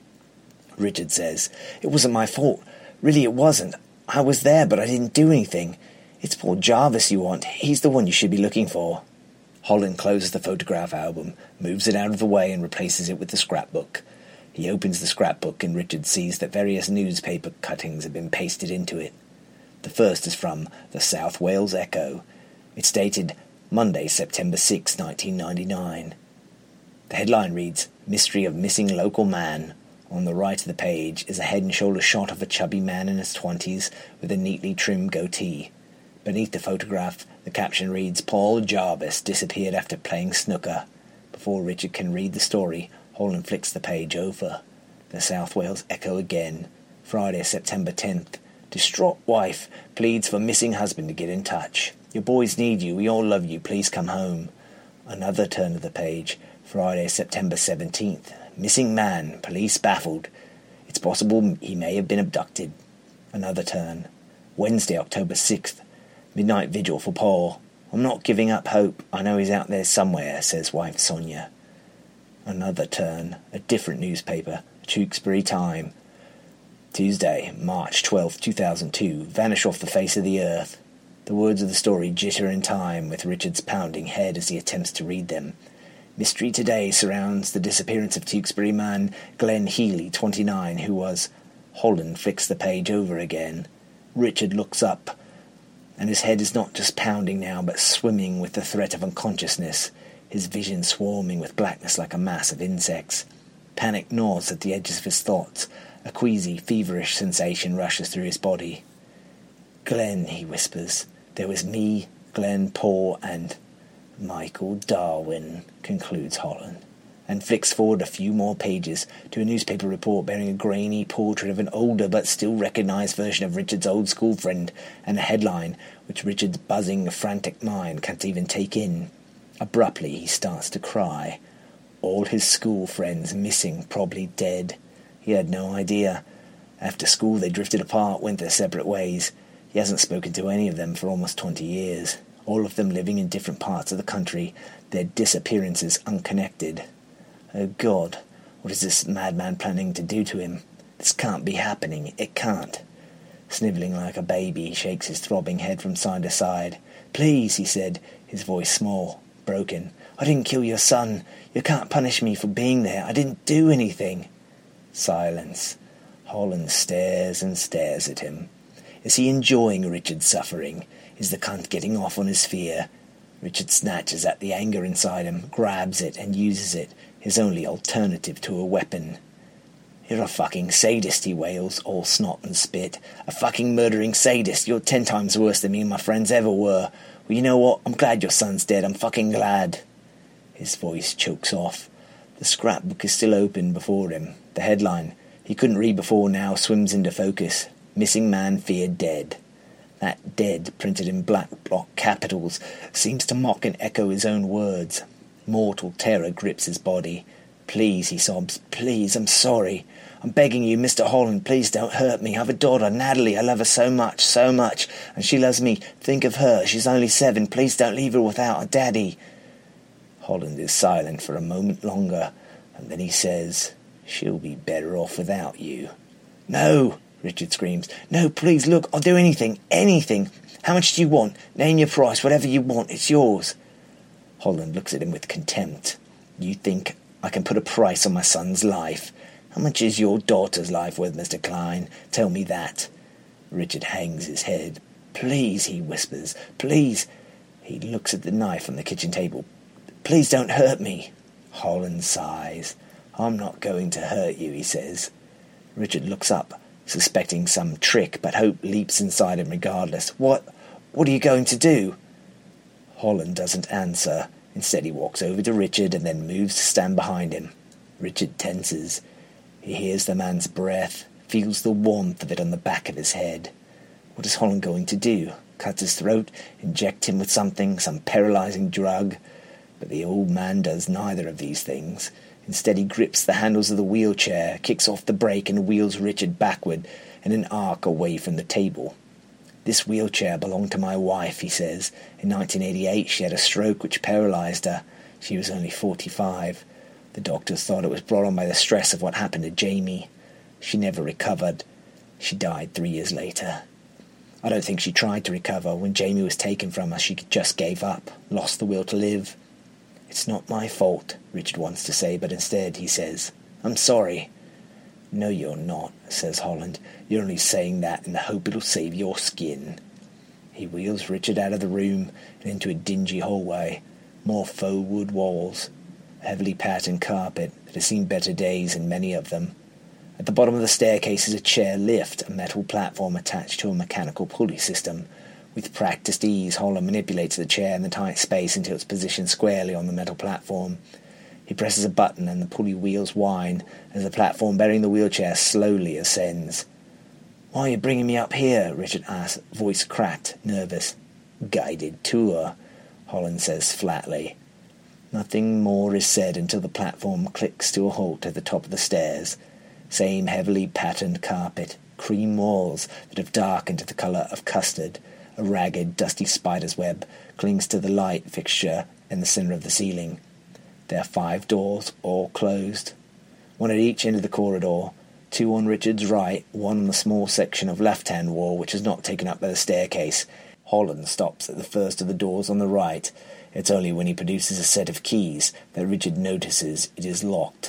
Richard says, "It wasn't my fault. Really, it wasn't. I was there, but I didn't do anything. It's Paul Jarvis you want. He's the one you should be looking for." Holland closes the photograph album, moves it out of the way and replaces it with the scrapbook. He opens the scrapbook and Richard sees that various newspaper cuttings have been pasted into it. The first is from the South Wales Echo. It's dated Monday, September sixth, nineteen ninety-nine. The headline reads, "Mystery of Missing Local Man." On the right of the page is a head and shoulder shot of a chubby man in his twenties with a neatly trimmed goatee. Beneath the photograph, the caption reads, "Paul Jarvis disappeared after playing snooker." Before Richard can read the story, Holland flicks the page over. The South Wales Echo again. Friday, September tenth. Distraught wife pleads for missing husband to get in touch. "Your boys need you. We all love you. Please come home." Another turn of the page. Friday, September seventeenth. Missing man. Police baffled. It's possible he may have been abducted. Another turn. Wednesday, October sixth. Midnight vigil for Paul. I'm not giving up hope. I know he's out there somewhere, says wife Sonia. Another turn. A different newspaper. Tewkesbury Time. Tuesday, March twelfth, two thousand two. Vanish off the face of the earth. The words of the story jitter in time, with Richard's pounding head as he attempts to read them. Mystery today surrounds the disappearance of Tewkesbury man Glenn Healy, twenty-nine, who was... Holland flicks the page over again. Richard looks up, and his head is not just pounding now, but swimming with the threat of unconsciousness, his vision swarming with blackness like a mass of insects. Panic gnaws at the edges of his thoughts. A queasy, feverish sensation rushes through his body. Glenn, he whispers. There was me, Glenn, Paul, and... Michael Darwin, concludes Holland, and flicks forward a few more pages to a newspaper report bearing a grainy portrait of an older but still recognised version of Richard's old school friend, and a headline which Richard's buzzing, frantic mind can't even take in. Abruptly he starts to cry. All his school friends missing, probably dead. He had no idea. After school they drifted apart, went their separate ways. He hasn't spoken to any of them for almost twenty years. All of them living in different parts of the country, their disappearances unconnected. Oh God, what is this madman planning to do to him? This can't be happening, it can't. Snivelling like a baby, he shakes his throbbing head from side to side. Please, he said, his voice small, broken. I didn't kill your son. You can't punish me for being there. I didn't do anything. Silence. Holland stares and stares at him. Is he enjoying Richard's suffering? Is the cunt getting off on his fear? Richard snatches at the anger inside him, grabs it and uses it, his only alternative to a weapon. You're a fucking sadist, he wails, all snot and spit. A fucking murdering sadist. You're ten times worse than me and my friends ever were. Well, you know what? I'm glad your son's dead. I'm fucking glad. His voice chokes off. The scrapbook is still open before him. The headline, he couldn't read before now, swims into focus. Missing man feared dead. That dead, printed in black block capitals, seems to mock and echo his own words. Mortal terror grips his body. Please, he sobs, please, I'm sorry. I'm begging you, Mister Holland, please don't hurt me. I have a daughter, Natalie. I love her so much, so much. And she loves me. Think of her. She's only seven. Please don't leave her without a daddy. Holland is silent for a moment longer, and then he says, She'll be better off without you. No! Richard screams. No, please, look, I'll do anything, anything. How much do you want? Name your price, whatever you want, it's yours. Holland looks at him with contempt. You think I can put a price on my son's life? How much is your daughter's life worth, Mister Klein? Tell me that. Richard hangs his head. Please, he whispers, please. He looks at the knife on the kitchen table. Please don't hurt me. Holland sighs. I'm not going to hurt you, he says. Richard looks up, suspecting some trick, but hope leaps inside him regardless. What? What are you going to do? Holland doesn't answer. Instead he walks over to Richard and then moves to stand behind him. Richard tenses. He hears the man's breath, feels the warmth of it on the back of his head. What is Holland going to do? Cut his throat? Inject him with something, some paralyzing drug? But the old man does neither of these things. Instead he grips the handles of the wheelchair, kicks off the brake and wheels Richard backward in an arc away from the table. This wheelchair belonged to my wife, he says. In nineteen eighty-eight she had a stroke which paralysed her. She was only forty-five. The doctors thought it was brought on by the stress of what happened to Jamie. She never recovered. She died three years later. I don't think she tried to recover. When Jamie was taken from her, she just gave up, lost the will to live. It's not my fault, Richard wants to say, but instead he says, I'm sorry. No, you're not, says Holland. You're only saying that in the hope it'll save your skin. He wheels Richard out of the room and into a dingy hallway. More faux wood walls. A heavily patterned carpet that has seen better days in many of them. At the bottom of the staircase is a chair lift, a metal platform attached to a mechanical pulley system. With practiced ease, Holland manipulates the chair in the tight space until it's positioned squarely on the metal platform. He presses a button and the pulley wheels whine as the platform bearing the wheelchair slowly ascends. Why are you bringing me up here? Richard asks, voice cracked, nervous. Guided tour, Holland says flatly. Nothing more is said until the platform clicks to a halt at the top of the stairs. Same heavily patterned carpet, cream walls that have darkened to the colour of custard. A ragged, dusty spider's web clings to the light fixture in the centre of the ceiling. There are five doors, all closed. One at each end of the corridor, two on Richard's right, one on the small section of left-hand wall which is not taken up by the staircase. Holland stops at the first of the doors on the right. It's only when he produces a set of keys that Richard notices it is locked.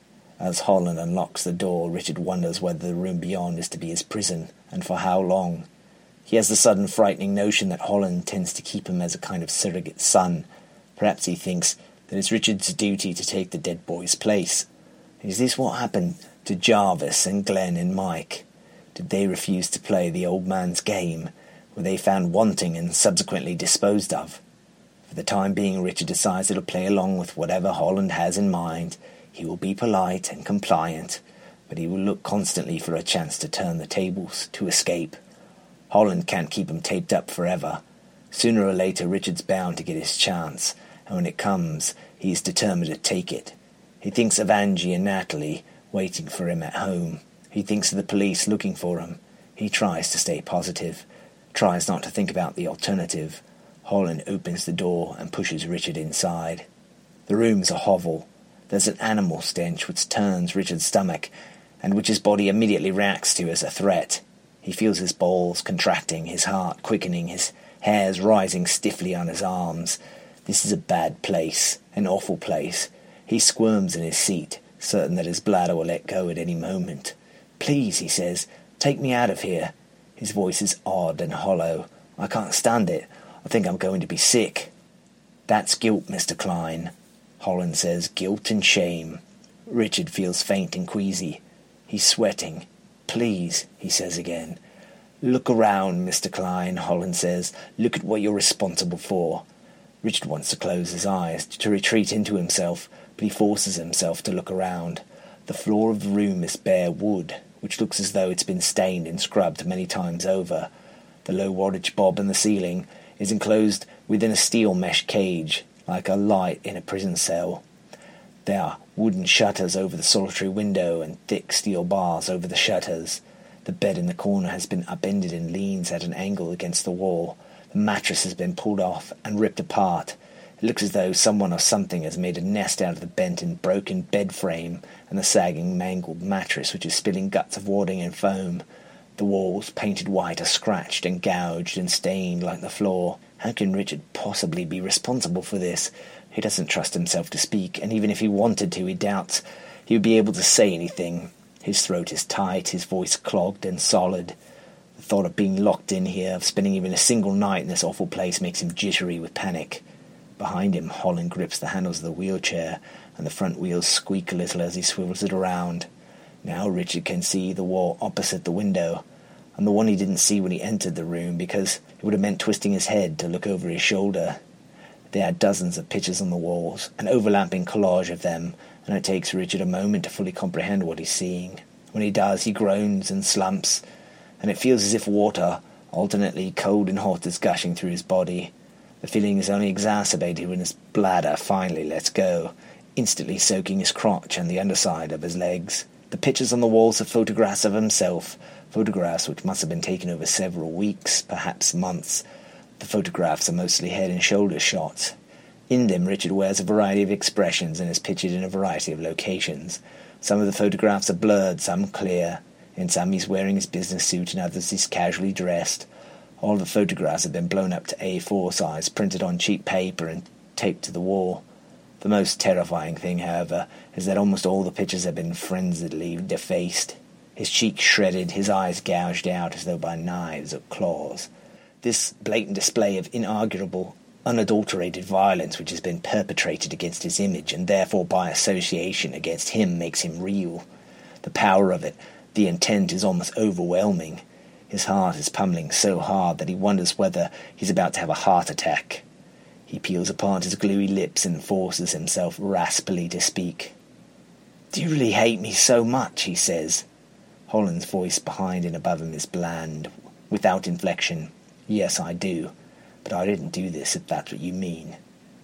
As Holland unlocks the door, Richard wonders whether the room beyond is to be his prison, and for how long. He has the sudden frightening notion that Holland intends to keep him as a kind of surrogate son. Perhaps he thinks that it's Richard's duty to take the dead boy's place. Is this what happened to Jarvis and Glenn and Mike? Did they refuse to play the old man's game? Were they found wanting and subsequently disposed of? For the time being, Richard decides to play along with whatever Holland has in mind. He will be polite and compliant, but he will look constantly for a chance to turn the tables, to escape. Holland can't keep him taped up forever. Sooner or later, Richard's bound to get his chance, and when it comes, he is determined to take it. He thinks of Angie and Natalie waiting for him at home. He thinks of the police looking for him. He tries to stay positive, tries not to think about the alternative. Holland opens the door and pushes Richard inside. The room's a hovel. There's an animal stench which turns Richard's stomach, and which his body immediately reacts to as a threat. He feels his balls contracting, his heart quickening, his hairs rising stiffly on his arms. This is a bad place, an awful place. He squirms in his seat, certain that his bladder will let go at any moment. "Please," he says, "take me out of here." His voice is odd and hollow. "I can't stand it. I think I'm going to be sick." "That's guilt, Mister Klein," Holland says, "guilt and shame." Richard feels faint and queasy. He's sweating. "Please," he says again. "Look around, Mister Klein," Holland says. "Look at what you're responsible for." Richard wants to close his eyes, to retreat into himself, but he forces himself to look around. The floor of the room is bare wood, which looks as though it's been stained and scrubbed many times over. The low wattage bob in the ceiling is enclosed within a steel mesh cage, like a light in a prison cell. There are wooden shutters over the solitary window and thick steel bars over the shutters. The bed in the corner has been upended and leans at an angle against the wall. The mattress has been pulled off and ripped apart. It looks as though someone or something has made a nest out of the bent and broken bed frame and the sagging, mangled mattress which is spilling guts of wadding and foam. The walls, painted white, are scratched and gouged and stained like the floor. How can Richard possibly be responsible for this? He doesn't trust himself to speak, and even if he wanted to, he doubts he would be able to say anything. His throat is tight, his voice clogged and solid. The thought of being locked in here, of spending even a single night in this awful place, makes him jittery with panic. Behind him, Holland grips the handles of the wheelchair, and the front wheels squeak a little as he swivels it around. Now Richard can see the wall opposite the window, and the one he didn't see when he entered the room, because it would have meant twisting his head to look over his shoulder. There are dozens of pictures on the walls, an overlapping collage of them, and it takes Richard a moment to fully comprehend what he's seeing. When he does, he groans and slumps, and it feels as if water, alternately cold and hot, is gushing through his body. The feeling is only exacerbated when his bladder finally lets go, instantly soaking his crotch and the underside of his legs. The pictures on the walls are photographs of himself, photographs which must have been taken over several weeks, perhaps months. The photographs are mostly head and shoulder shots. In them, Richard wears a variety of expressions and is pictured in a variety of locations. Some of the photographs are blurred, some clear. In some he's wearing his business suit, in others he's casually dressed. All the photographs have been blown up to A four size, printed on cheap paper and taped to the wall. The most terrifying thing, however, is that almost all the pictures have been frenziedly defaced. His cheeks shredded, his eyes gouged out as though by knives or claws. This blatant display of inarguable, unadulterated violence which has been perpetrated against his image, and therefore by association against him, makes him real. The power of it, the intent, is almost overwhelming. His heart is pummeling so hard that he wonders whether he's about to have a heart attack. He peels apart his gluey lips and forces himself raspily to speak. "Do you really hate me so much?" he says. Holland's voice behind and above him is bland, without inflection. "Yes, I do. But I didn't do this, if that's what you mean."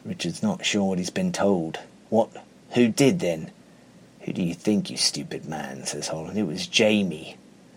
Richard's not sure what he's been told. What? Who did then? Who do you think, you stupid man, says Holland. It was Jamie.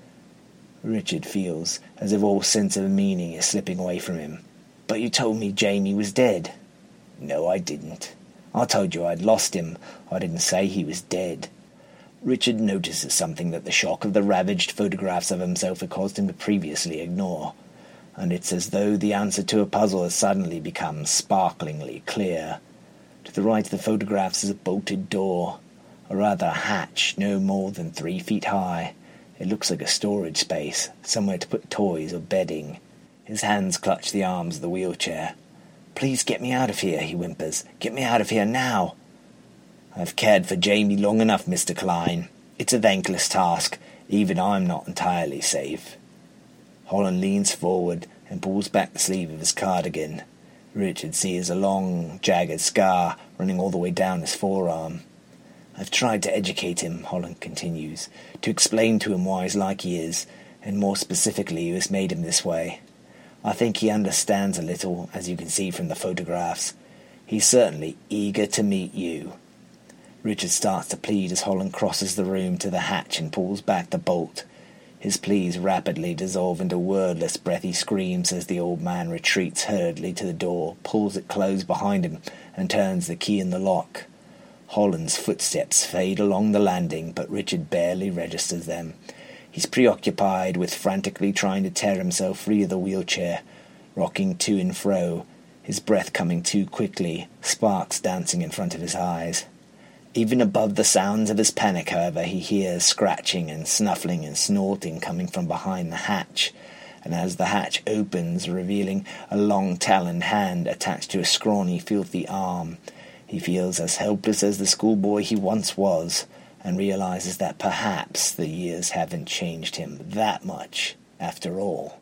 Richard feels as if all sense of meaning is slipping away from him. But you told me Jamie was dead. No, I didn't. I told you I'd lost him. I didn't say he was dead. Richard notices something that the shock of the ravaged photographs of himself had caused him to previously ignore, and it's as though the answer to a puzzle has suddenly become sparklingly clear. To the right of the photographs is a bolted door, or rather a hatch no more than three feet high. It looks like a storage space, somewhere to put toys or bedding. His hands clutch the arms of the wheelchair. "Please get me out of here," he whimpers. "Get me out of here now." "I've cared for Jamie long enough, Mister Klein. It's a thankless task. Even I'm not entirely safe." Holland leans forward and pulls back the sleeve of his cardigan. Richard sees a long, jagged scar running all the way down his forearm. "I've tried to educate him," Holland continues, "to explain to him why he's like he is, and more specifically who has made him this way. I think he understands a little, as you can see from the photographs. He's certainly eager to meet you." Richard starts to plead as Holland crosses the room to the hatch and pulls back the bolt. His pleas rapidly dissolve into wordless, breathy screams as the old man retreats hurriedly to the door, pulls it closed behind him, and turns the key in the lock. Holland's footsteps fade along the landing, but Richard barely registers them. He's preoccupied with frantically trying to tear himself free of the wheelchair, rocking to and fro, his breath coming too quickly, sparks dancing in front of his eyes. Even above the sounds of his panic, however, he hears scratching and snuffling and snorting coming from behind the hatch, and as the hatch opens, revealing a long-taloned hand attached to a scrawny, filthy arm, he feels as helpless as the schoolboy he once was, and realizes that perhaps the years haven't changed him that much after all.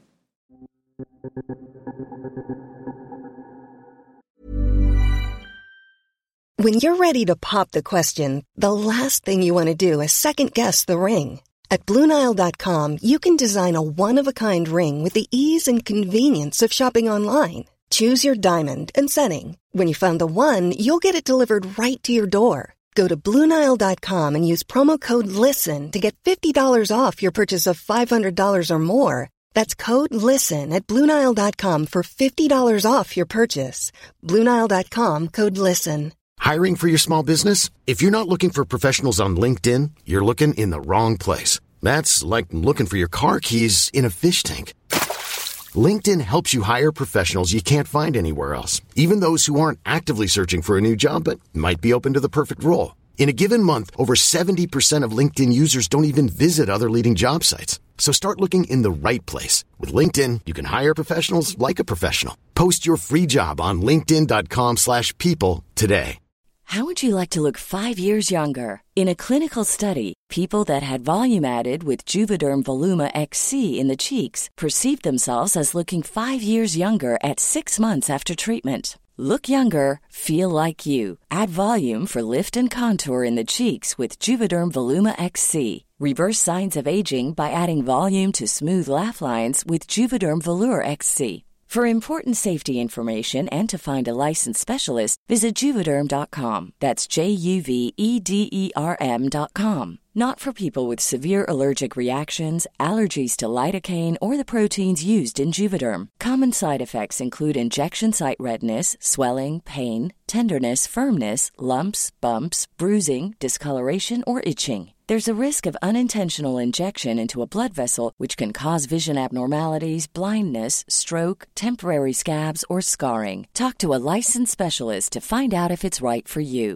When you're ready to pop the question, the last thing you want to do is second-guess the ring. At Blue Nile dot com, you can design a one-of-a-kind ring with the ease and convenience of shopping online. Choose your diamond and setting. When you find the one, you'll get it delivered right to your door. Go to Blue Nile dot com and use promo code LISTEN to get fifty dollars off your purchase of five hundred dollars or more. That's code LISTEN at Blue Nile dot com for fifty dollars off your purchase. Blue Nile dot com, code LISTEN. Hiring for your small business? If you're not looking for professionals on LinkedIn, you're looking in the wrong place. That's like looking for your car keys in a fish tank. LinkedIn helps you hire professionals you can't find anywhere else, even those who aren't actively searching for a new job but might be open to the perfect role. In a given month, over seventy percent of LinkedIn users don't even visit other leading job sites. So start looking in the right place. With LinkedIn, you can hire professionals like a professional. Post your free job on linkedin dot com slash people today. How would you like to look five years younger? In a clinical study, people that had volume added with Juvederm Voluma X C in the cheeks perceived themselves as looking five years younger at six months after treatment. Look younger, feel like you. Add volume for lift and contour in the cheeks with Juvederm Voluma X C. Reverse signs of aging by adding volume to smooth laugh lines with Juvederm Volure X C. For important safety information and to find a licensed specialist, visit Juvederm dot com. That's J U V E D E R M dot com. Not for people with severe allergic reactions, allergies to lidocaine, or the proteins used in Juvederm. Common side effects include injection site redness, swelling, pain, tenderness, firmness, lumps, bumps, bruising, discoloration, or itching. There's a risk of unintentional injection into a blood vessel, which can cause vision abnormalities, blindness, stroke, temporary scabs, or scarring. Talk to a licensed specialist to find out if it's right for you.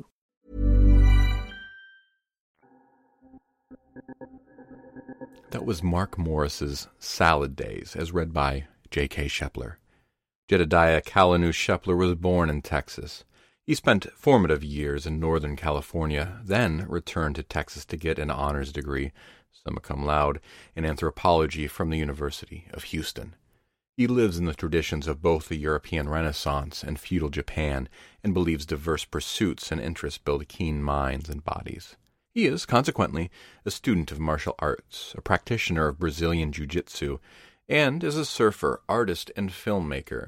That was Mark Morris's Salad Days, as read by J K. Shepler. Jedediah Kalanus Shepler was born in Texas. He spent formative years in Northern California, then returned to Texas to get an honors degree, summa cum laude, in anthropology from the University of Houston. He lives in the traditions of both the European Renaissance and feudal Japan, and believes diverse pursuits and interests build keen minds and bodies. He is, consequently, a student of martial arts, a practitioner of Brazilian jiu-jitsu, and is a surfer, artist, and filmmaker.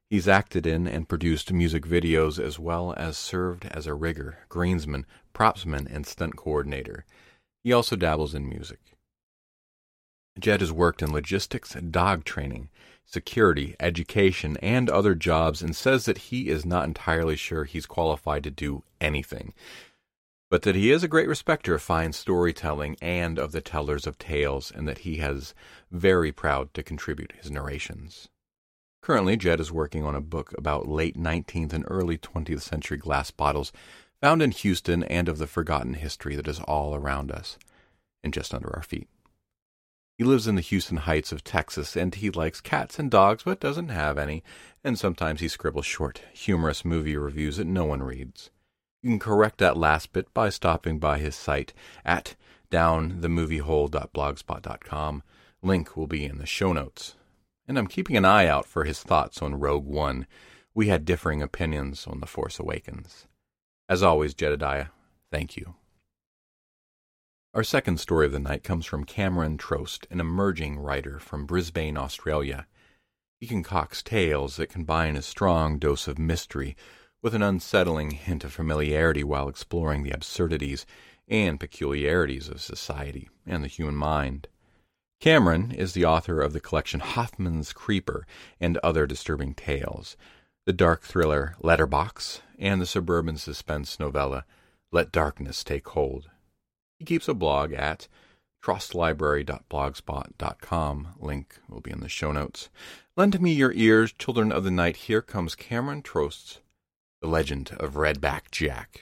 He's acted in and produced music videos as well as served as a rigger, greensman, propsman, and stunt coordinator. He also dabbles in music. Jed has worked in logistics, dog training, security, education, and other jobs, and says that he is not entirely sure he's qualified to do anything, but that he is a great respecter of fine storytelling and of the tellers of tales, and that he is very proud to contribute his narrations. Currently, Jed is working on a book about late nineteenth and early twentieth century glass bottles found in Houston and of the forgotten history that is all around us and just under our feet. He lives in the Houston Heights of Texas, and he likes cats and dogs but doesn't have any, and sometimes he scribbles short, humorous movie reviews that no one reads. You can correct that last bit by stopping by his site at down the movie hole dot blogspot dot com. Link will be in the show notes. And I'm keeping an eye out for his thoughts on Rogue One. We had differing opinions on The Force Awakens. As always, Jedediah, thank you. Our second story of the night comes from Cameron Trost, an emerging writer from Brisbane, Australia. He concocts tales that combine a strong dose of mystery with an unsettling hint of familiarity while exploring the absurdities and peculiarities of society and the human mind. Cameron is the author of the collection Hoffman's Creeper and Other Disturbing Tales, the dark thriller Letterbox, and the suburban suspense novella Let Darkness Take Hold. He keeps a blog at trost library dot blogspot dot com. Link will be in the show notes. Lend me your ears, children of the night. Here comes Cameron Trost's The Legend of Redback Jack.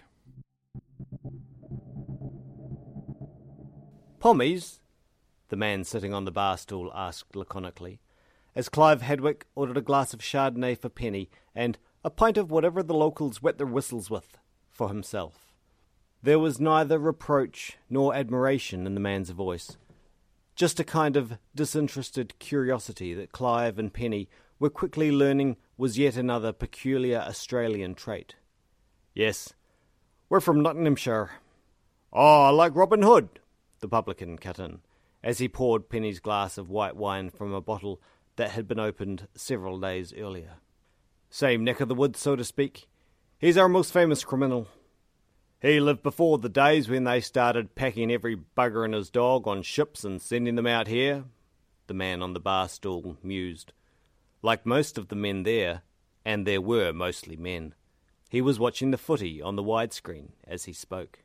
Pommies? The man sitting on the bar stool asked laconically, as Clive Hedwick ordered a glass of Chardonnay for Penny and a pint of whatever the locals wet their whistles with for himself. There was neither reproach nor admiration in the man's voice, just a kind of disinterested curiosity that Clive and Penny were quickly learning was yet another peculiar Australian trait. Yes, we're from Nottinghamshire. Oh, like Robin Hood, the publican cut in, as he poured Penny's glass of white wine from a bottle that had been opened several days earlier. Same neck of the woods, so to speak. He's our most famous criminal. He lived before the days when they started packing every bugger and his dog on ships and sending them out here, the man on the bar stool mused. Like most of the men there, and there were mostly men, he was watching the footy on the widescreen as he spoke.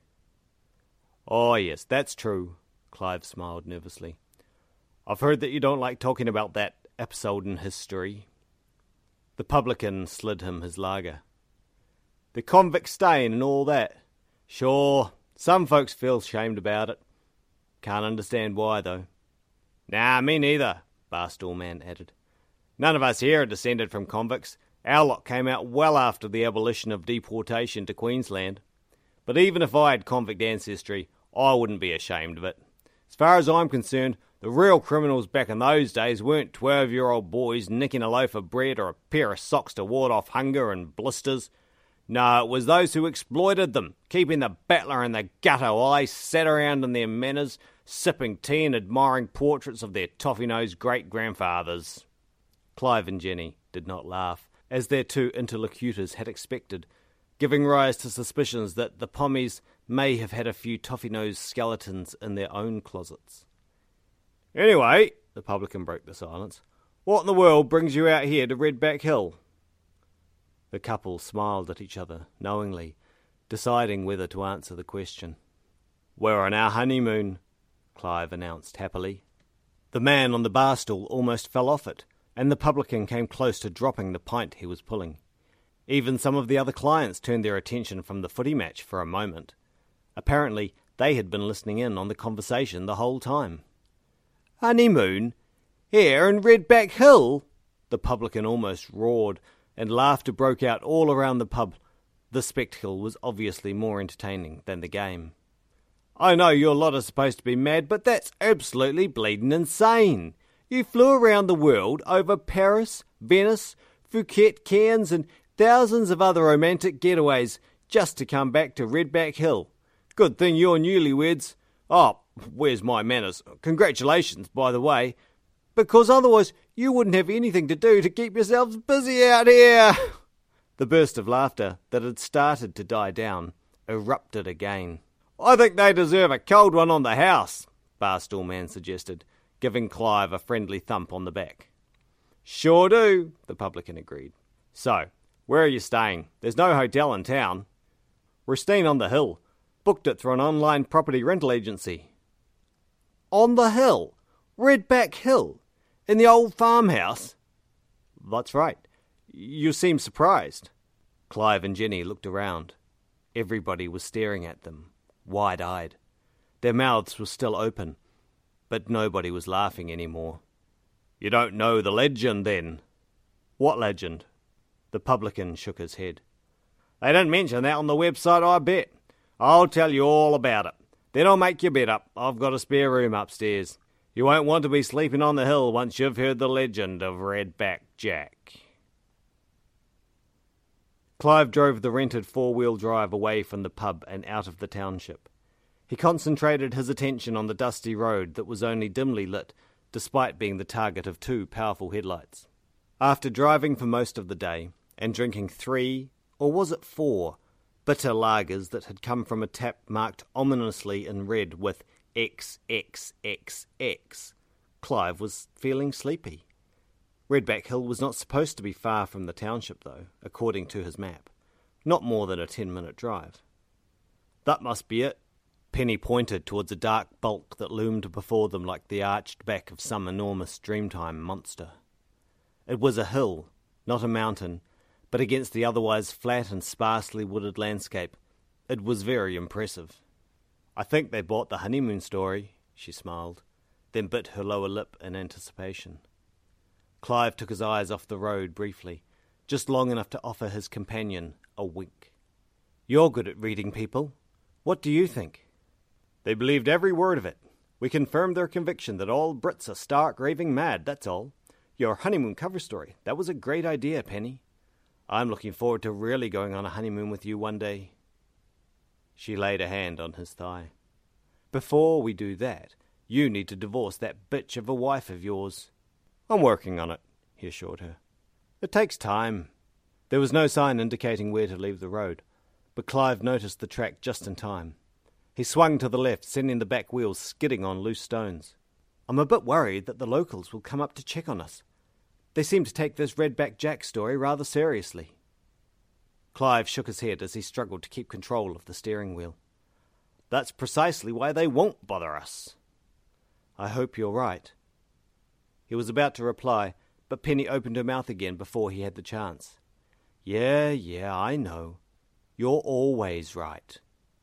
Oh yes, that's true, Clive smiled nervously. I've heard that you don't like talking about that episode in history. The publican slid him his lager. The convict stain and all that. Sure, some folks feel shamed about it. Can't understand why, though. Nah, me neither, Barstool Man added. None of us here are descended from convicts. Our lot came out well after the abolition of deportation to Queensland. But even if I had convict ancestry, I wouldn't be ashamed of it. As far as I'm concerned, the real criminals back in those days weren't twelve-year-old boys nicking a loaf of bread or a pair of socks to ward off hunger and blisters. No, it was those who exploited them, keeping the battler and the gutto eye sat around in their manners, sipping tea and admiring portraits of their toffee-nosed great-grandfathers. Clive and Jenny did not laugh, as their two interlocutors had expected, giving rise to suspicions that the Pommies may have had a few toffee-nosed skeletons in their own closets. Anyway, the publican broke the silence, what in the world brings you out here to Redback Hill? The couple smiled at each other knowingly, deciding whether to answer the question. We're on our honeymoon, Clive announced happily. The man on the bar stool almost fell off it, and the publican came close to dropping the pint he was pulling. Even some of the other clients turned their attention from the footy match for a moment. Apparently, they had been listening in on the conversation the whole time. Honeymoon? Here in Redback Hill? The publican almost roared, and laughter broke out all around the pub. The spectacle was obviously more entertaining than the game. I know your lot are supposed to be mad, but that's absolutely bleeding insane. You flew around the world over Paris, Venice, Phuket, Cairns, and thousands of other romantic getaways just to come back to Redback Hill. Good thing you're newlyweds. Oh, where's my manners? Congratulations, by the way. Because otherwise you wouldn't have anything to do to keep yourselves busy out here. The burst of laughter that had started to die down erupted again. I think they deserve a cold one on the house, Barstool Man suggested, giving Clive a friendly thump on the back. Sure do, the publican agreed. So, where are you staying? There's no hotel in town. We're staying on the hill. Booked it through an online property rental agency. On the hill? Redback Hill? In the old farmhouse? That's right. You seem surprised. Clive and Jenny looked around. Everybody was staring at them, wide-eyed. Their mouths were still open, but nobody was laughing anymore. You don't know the legend, then? What legend? The publican shook his head. They didn't mention that on the website, I bet. I'll tell you all about it. Then I'll make your bed up. I've got a spare room upstairs. You won't want to be sleeping on the hill once you've heard the legend of Redback Jack. Clive drove the rented four-wheel drive away from the pub and out of the township. He concentrated his attention on the dusty road that was only dimly lit, despite being the target of two powerful headlights. After driving for most of the day, and drinking three, or was it four, bitter lagers that had come from a tap marked ominously in red with X X X X, Clive was feeling sleepy. Redback Hill was not supposed to be far from the township, though, according to his map. Not more than a ten-minute drive. That must be it. Penny pointed towards a dark bulk that loomed before them like the arched back of some enormous Dreamtime monster. It was a hill, not a mountain, but against the otherwise flat and sparsely wooded landscape, it was very impressive. I think they bought the honeymoon story, she smiled, then bit her lower lip in anticipation. Clive took his eyes off the road briefly, just long enough to offer his companion a wink. You're good at reading people. What do you think? They believed every word of it. We confirmed their conviction that all Brits are stark raving mad, that's all. Your honeymoon cover story, that was a great idea, Penny. I'm looking forward to really going on a honeymoon with you one day. She laid a hand on his thigh. Before we do that, you need to divorce that bitch of a wife of yours. I'm working on it, he assured her. It takes time. There was no sign indicating where to leave the road, but Clive noticed the track just in time. He swung to the left, sending the back wheels skidding on loose stones. I'm a bit worried that the locals will come up to check on us. They seem to take this Redback Jack story rather seriously. Clive shook his head as he struggled to keep control of the steering wheel. That's precisely why they won't bother us. I hope you're right. He was about to reply, but Penny opened her mouth again before he had the chance. Yeah, yeah, I know. You're always right.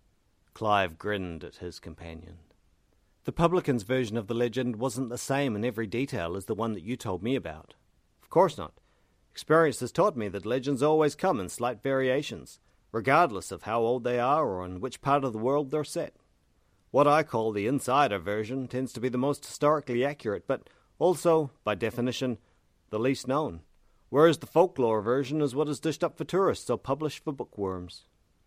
Clive grinned at his companion. The publican's version of the legend wasn't the same in every detail as the one that you told me about. Of course not. Experience has taught me that legends always come in slight variations, regardless of how old they are or in which part of the world they're set. What I call the insider version tends to be the most historically accurate, but also, by definition, the least known, whereas the folklore version is what is dished up for tourists or published for bookworms.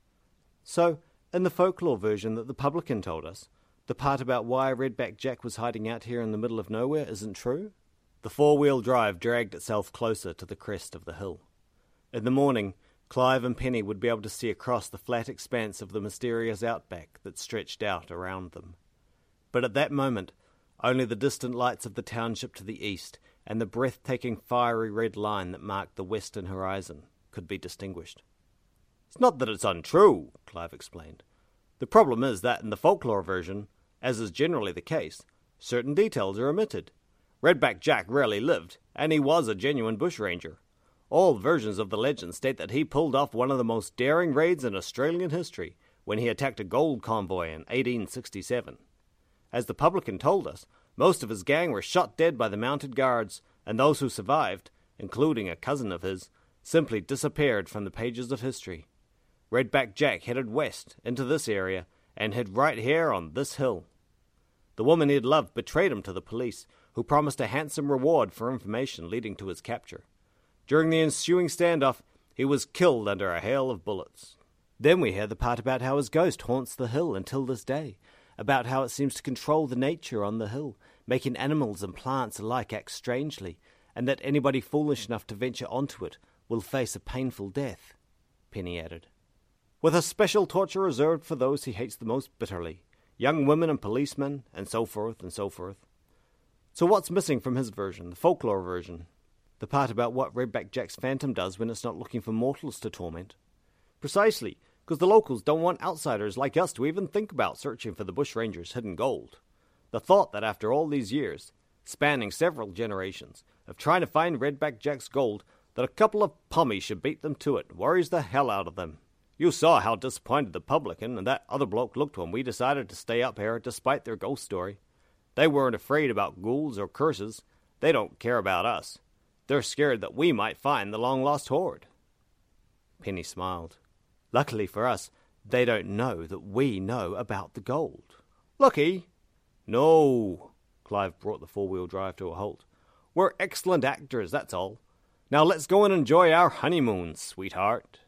So, in the folklore version that the publican told us, the part about why Redback Jack was hiding out here in the middle of nowhere isn't true? The four-wheel drive dragged itself closer to the crest of the hill. In the morning, Clive and Penny would be able to see across the flat expanse of the mysterious outback that stretched out around them. But at that moment, only the distant lights of the township to the east and the breathtaking fiery red line that marked the western horizon could be distinguished. It's not that it's untrue, Clive explained. The problem is that in the folklore version, as is generally the case, certain details are omitted. Redback Jack rarely lived, and he was a genuine bushranger. All versions of the legend state that he pulled off one of the most daring raids in Australian history when he attacked a gold convoy in eighteen sixty-seven. As the publican told us, most of his gang were shot dead by the mounted guards, and those who survived, including a cousin of his, simply disappeared from the pages of history. Redback Jack headed west into this area and hid right here on this hill. The woman he had loved betrayed him to the police, who promised a handsome reward for information leading to his capture. During the ensuing standoff, he was killed under a hail of bullets. Then we hear the part about how his ghost haunts the hill until this day, about how it seems to control the nature on the hill, making animals and plants alike act strangely, and that anybody foolish enough to venture onto it will face a painful death," Penny added. "With a special torture reserved for those he hates the most bitterly, young women and policemen, and so forth and so forth." So what's missing from his version, the folklore version? The part about what Redback Jack's phantom does when it's not looking for mortals to torment? Precisely, because the locals don't want outsiders like us to even think about searching for the bushrangers' hidden gold. The thought that after all these years, spanning several generations, of trying to find Redback Jack's gold, that a couple of pummies should beat them to it worries the hell out of them. You saw how disappointed the publican and that other bloke looked when we decided to stay up here despite their ghost story. They weren't afraid about ghouls or curses. They don't care about us. They're scared that we might find the long-lost hoard." Penny smiled. "Luckily for us, they don't know that we know about the gold." "Lucky? No." Clive brought the four-wheel drive to a halt. "We're excellent actors, that's all. Now let's go and enjoy our honeymoon, sweetheart."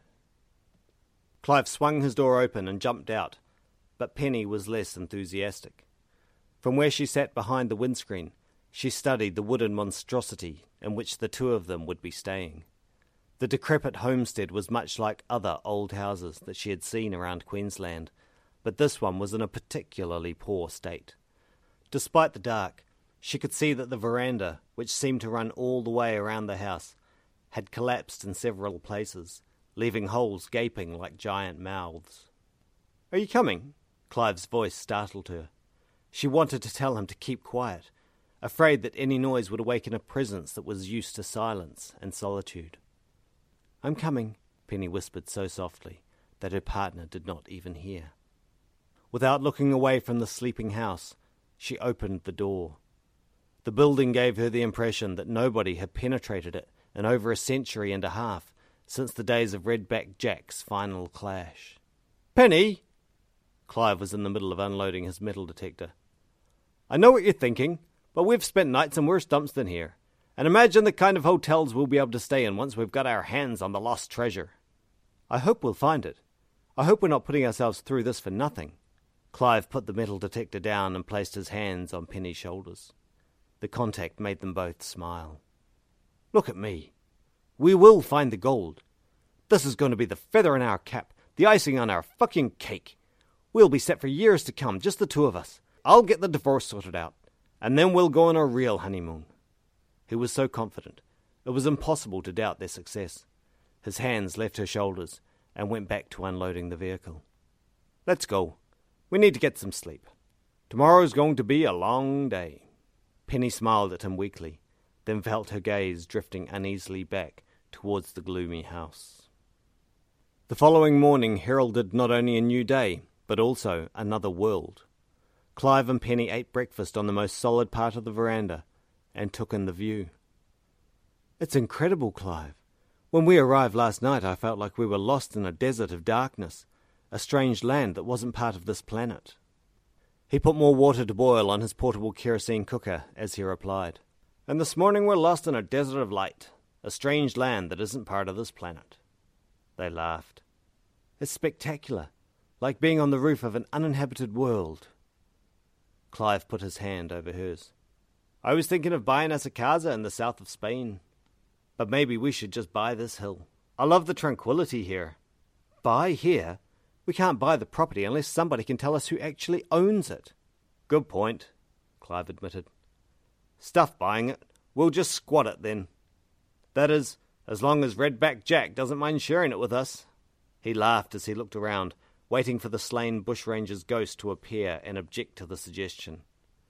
Clive swung his door open and jumped out, but Penny was less enthusiastic. From where she sat behind the windscreen, she studied the wooden monstrosity in which the two of them would be staying. The decrepit homestead was much like other old houses that she had seen around Queensland, but this one was in a particularly poor state. Despite the dark, she could see that the veranda, which seemed to run all the way around the house, had collapsed in several places, leaving holes gaping like giant mouths. "Are you coming?" Clive's voice startled her. She wanted to tell him to keep quiet, afraid that any noise would awaken a presence that was used to silence and solitude. "I'm coming," Penny whispered so softly that her partner did not even hear. Without looking away from the sleeping house, she opened the door. The building gave her the impression that nobody had penetrated it in over a century and a half, since the days of Redback Jack's final clash. "Penny!" Clive was in the middle of unloading his metal detector. "I know what you're thinking, but we've spent nights in worse dumps than here. And imagine the kind of hotels we'll be able to stay in once we've got our hands on the lost treasure." "I hope we'll find it. I hope we're not putting ourselves through this for nothing." Clive put the metal detector down and placed his hands on Penny's shoulders. The contact made them both smile. "Look at me. We will find the gold. This is going to be the feather in our cap, the icing on our fucking cake. We'll be set for years to come, just the two of us. I'll get the divorce sorted out, and then we'll go on a real honeymoon." He was so confident, it was impossible to doubt their success. His hands left her shoulders and went back to unloading the vehicle. "Let's go. We need to get some sleep. Tomorrow's going to be a long day." Penny smiled at him weakly, then felt her gaze drifting uneasily back towards the gloomy house. The following morning heralded not only a new day, but also another world. Clive and Penny ate breakfast on the most solid part of the veranda and took in the view. "It's incredible, Clive. When we arrived last night, I felt like we were lost in a desert of darkness, a strange land that wasn't part of this planet." He put more water to boil on his portable kerosene cooker as he replied, "And this morning we're lost in a desert of light, a strange land that isn't part of this planet." They laughed. "It's spectacular, like being on the roof of an uninhabited world." Clive put his hand over hers. "I was thinking of buying us a casa in the south of Spain. But maybe we should just buy this hill. I love the tranquility here." "Buy here? We can't buy the property unless somebody can tell us who actually owns it." "Good point," Clive admitted. "Stuff buying it. We'll just squat it then. That is, as long as Redback Jack doesn't mind sharing it with us." He laughed as he looked around, waiting for the slain bushranger's ghost to appear and object to the suggestion.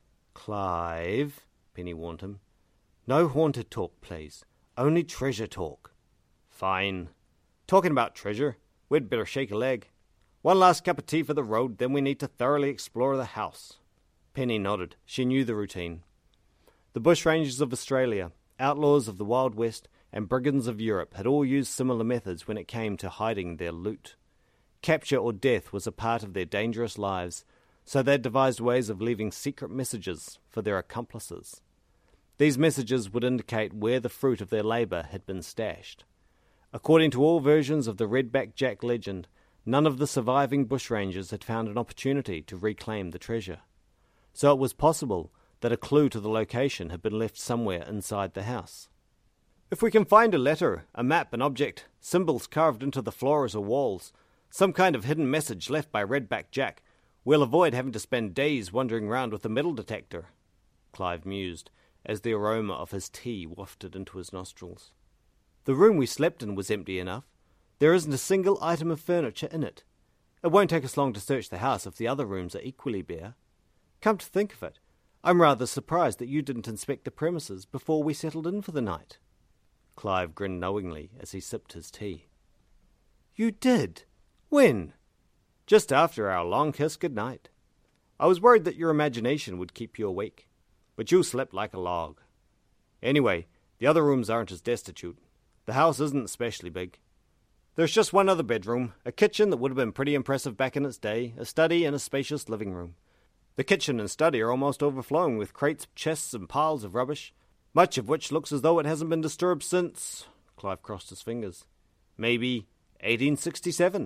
"Clive," Penny warned him, "no haunted talk, please. Only treasure talk." "Fine. Talking about treasure, we'd better shake a leg. One last cup of tea for the road, then we need to thoroughly explore the house." Penny nodded. She knew the routine. The bushrangers of Australia, outlaws of the Wild West, and brigands of Europe had all used similar methods when it came to hiding their loot. Capture or death was a part of their dangerous lives, so they devised ways of leaving secret messages for their accomplices. These messages would indicate where the fruit of their labour had been stashed. According to all versions of the Redback Jack legend, none of the surviving bushrangers had found an opportunity to reclaim the treasure. So it was possible that a clue to the location had been left somewhere inside the house. If we can find a letter, a map, an object, symbols carved into the floors or walls, some kind of hidden message left by Redback Jack, we'll avoid having to spend days wandering round with a metal detector, Clive mused, as the aroma of his tea wafted into his nostrils. The room we slept in was empty enough. There isn't a single item of furniture in it. It won't take us long to search the house if the other rooms are equally bare. Come to think of it, I'm rather surprised that you didn't inspect the premises before we settled in for the night. Clive grinned knowingly as he sipped his tea. You did? When? Just after our long kiss goodnight. I was worried that your imagination would keep you awake, but you slept like a log. Anyway, the other rooms aren't as destitute. The house isn't especially big. There's just one other bedroom, a kitchen that would have been pretty impressive back in its day, a study and a spacious living room. The kitchen and study are almost overflowing with crates, chests and piles of rubbish, much of which looks as though it hasn't been disturbed since, Clive crossed his fingers, maybe eighteen sixty-seven.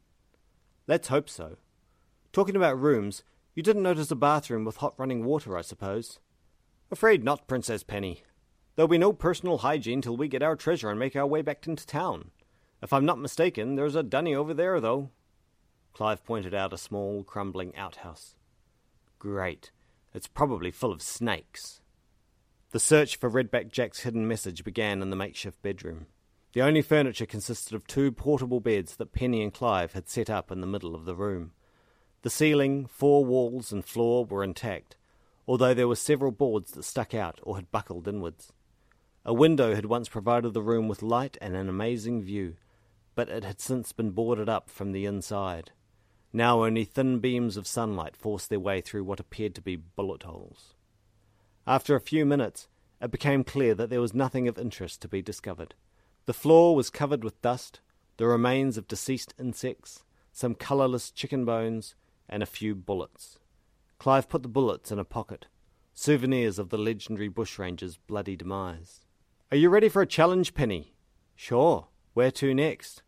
Let's hope so. Talking about rooms, you didn't notice a bathroom with hot running water, I suppose? Afraid not, Princess Penny. There'll be no personal hygiene till we get our treasure and make our way back into town. If I'm not mistaken, there's a dunny over there, though. Clive pointed out a small, crumbling outhouse. Great. It's probably full of snakes. The search for Redback Jack's hidden message began in the makeshift bedroom. The only furniture consisted of two portable beds that Penny and Clive had set up in the middle of the room. The ceiling, four walls and floor were intact, although there were several boards that stuck out or had buckled inwards. A window had once provided the room with light and an amazing view, but it had since been boarded up from the inside. Now only thin beams of sunlight forced their way through what appeared to be bullet holes. After a few minutes, it became clear that there was nothing of interest to be discovered. The floor was covered with dust, the remains of deceased insects, some colourless chicken bones, and a few bullets. Clive put the bullets in a pocket, souvenirs of the legendary bushranger's bloody demise. Are you ready for a challenge, Penny? Sure. Where to next?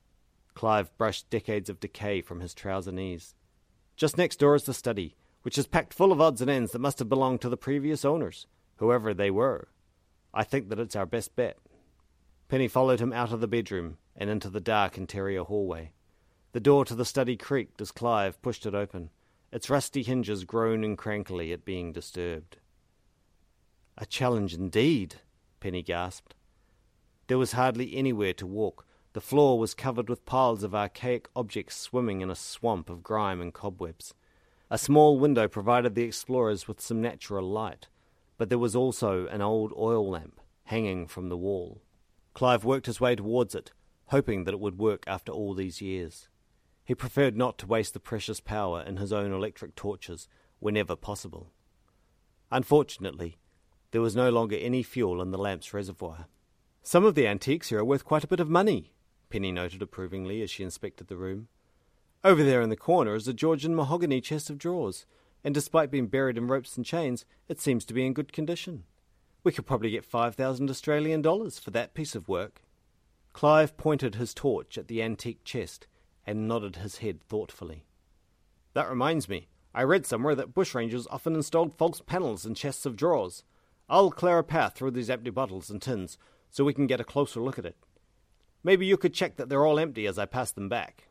Clive brushed decades of decay from his trouser knees. Just next door is the study, which is packed full of odds and ends that must have belonged to the previous owners, whoever they were. I think that it's our best bet. Penny followed him out of the bedroom and into the dark interior hallway. The door to the study creaked as Clive pushed it open, its rusty hinges groaning crankily at being disturbed. A challenge indeed, Penny gasped. There was hardly anywhere to walk. The floor was covered with piles of archaic objects swimming in a swamp of grime and cobwebs. A small window provided the explorers with some natural light, but there was also an old oil lamp hanging from the wall. Clive worked his way towards it, hoping that it would work after all these years. He preferred not to waste the precious power in his own electric torches whenever possible. Unfortunately, there was no longer any fuel in the lamp's reservoir. Some of the antiques here are worth quite a bit of money, Penny noted approvingly as she inspected the room. Over there in the corner is a Georgian mahogany chest of drawers, and despite being buried in ropes and chains, it seems to be in good condition. We could probably get five thousand Australian dollars for that piece of work. Clive pointed his torch at the antique chest and nodded his head thoughtfully. That reminds me, I read somewhere that bushrangers often installed false panels in chests of drawers. I'll clear a path through these empty bottles and tins so we can get a closer look at it. Maybe you could check that they're all empty as I pass them back.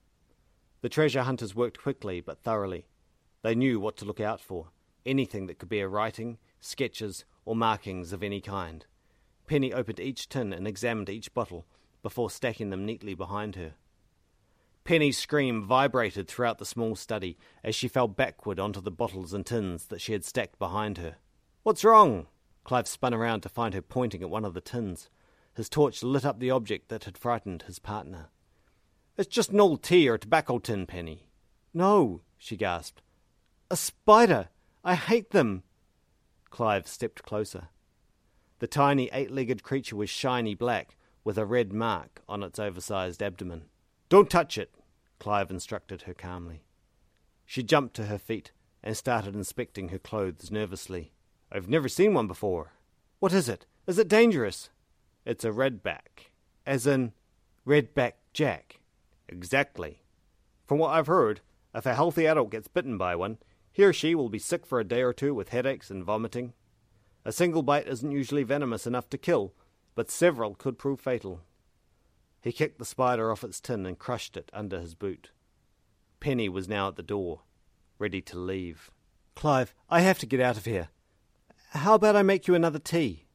The treasure hunters worked quickly but thoroughly. They knew what to look out for, anything that could be a writing, sketches, or markings of any kind. Penny opened each tin and examined each bottle before stacking them neatly behind her. Penny's scream vibrated throughout the small study as she fell backward onto the bottles and tins that she had stacked behind her. What's wrong? Clive spun around to find her pointing at one of the tins. His torch lit up the object that had frightened his partner. It's just an old tea or tobacco tin, Penny. No, she gasped. A spider! I hate them! Clive stepped closer. The tiny eight-legged creature was shiny black, with a red mark on its oversized abdomen. Don't touch it, Clive instructed her calmly. She jumped to her feet and started inspecting her clothes nervously. I've never seen one before. What is it? Is it dangerous? It's a redback. As in, Redback Jack. Exactly. From what I've heard, if a healthy adult gets bitten by one, He or she will be sick for a day or two with headaches and vomiting. A single bite isn't usually venomous enough to kill, but several could prove fatal. He kicked the spider off its tin and crushed it under his boot. Penny was now at the door, ready to leave. "Clive, I have to get out of here. How about I make you another tea?"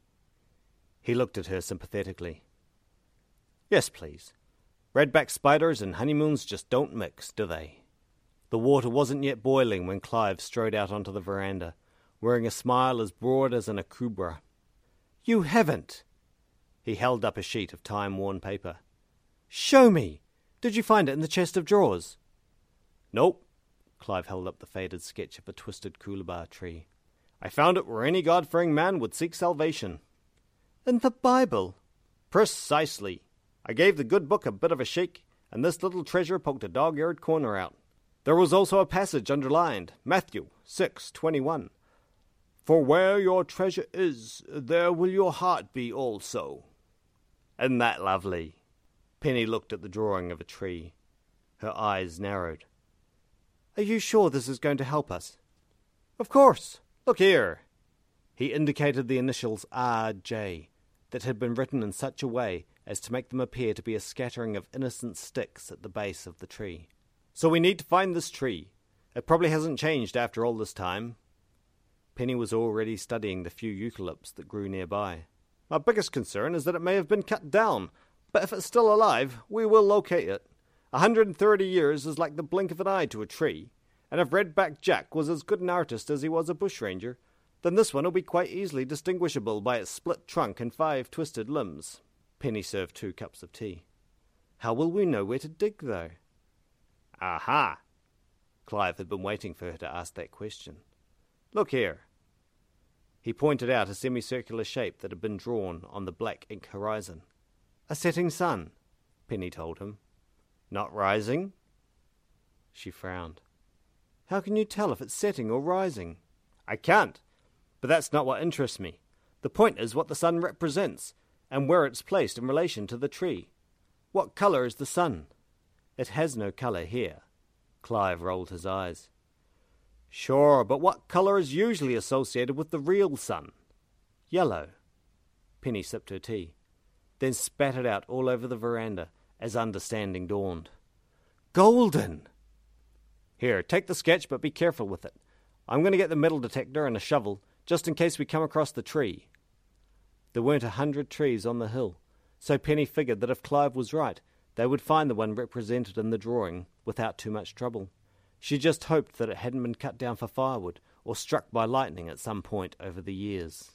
He looked at her sympathetically. "Yes, please. Redback spiders and honeymoons just don't mix, do they?" The water wasn't yet boiling when Clive strode out onto the veranda, wearing a smile as broad as an akubra. "You haven't!" He held up a sheet of time-worn paper. "Show me! Did you find it in the chest of drawers?" "Nope." Clive held up the faded sketch of a twisted coolabah tree. "I found it where any God-fearing man would seek salvation." "In the Bible?" "Precisely. I gave the good book a bit of a shake, and this little treasure poked a dog-eared corner out. There was also a passage underlined, Matthew six twenty-one. For where your treasure is, there will your heart be also." Isn't that lovely? Penny looked at the drawing of a tree. Her eyes narrowed. "Are you sure this is going to help us?" "Of course. Look here." He indicated the initials R J that had been written in such a way as to make them appear to be a scattering of innocent sticks at the base of the tree. "So we need to find this tree. It probably hasn't changed after all this time." Penny was already studying the few eucalypts that grew nearby. "My biggest concern is that it may have been cut down, but if it's still alive, we will locate it. A hundred and thirty years is like the blink of an eye to a tree, and if Redback Jack was as good an artist as he was a bushranger, then this one will be quite easily distinguishable by its split trunk and five twisted limbs." Penny served two cups of tea. "How will we know where to dig, though?" "Aha!" Clive had been waiting for her to ask that question. "Look here." He pointed out a semicircular shape that had been drawn on the black ink horizon. "A setting sun," Penny told him. "Not rising?" She frowned. "How can you tell if it's setting or rising?" "I can't, but that's not what interests me. The point is what the sun represents, and where it's placed in relation to the tree. What colour is the sun?" "It has no colour here." Clive rolled his eyes. "Sure, but what colour is usually associated with the real sun?" "Yellow." Penny sipped her tea, then spat it out all over the veranda as understanding dawned. "Golden!" "Here, take the sketch, but be careful with it. I'm going to get the metal detector and a shovel, just in case we come across the tree." There weren't a hundred trees on the hill, so Penny figured that if Clive was right, they would find the one represented in the drawing without too much trouble. She just hoped that it hadn't been cut down for firewood or struck by lightning at some point over the years.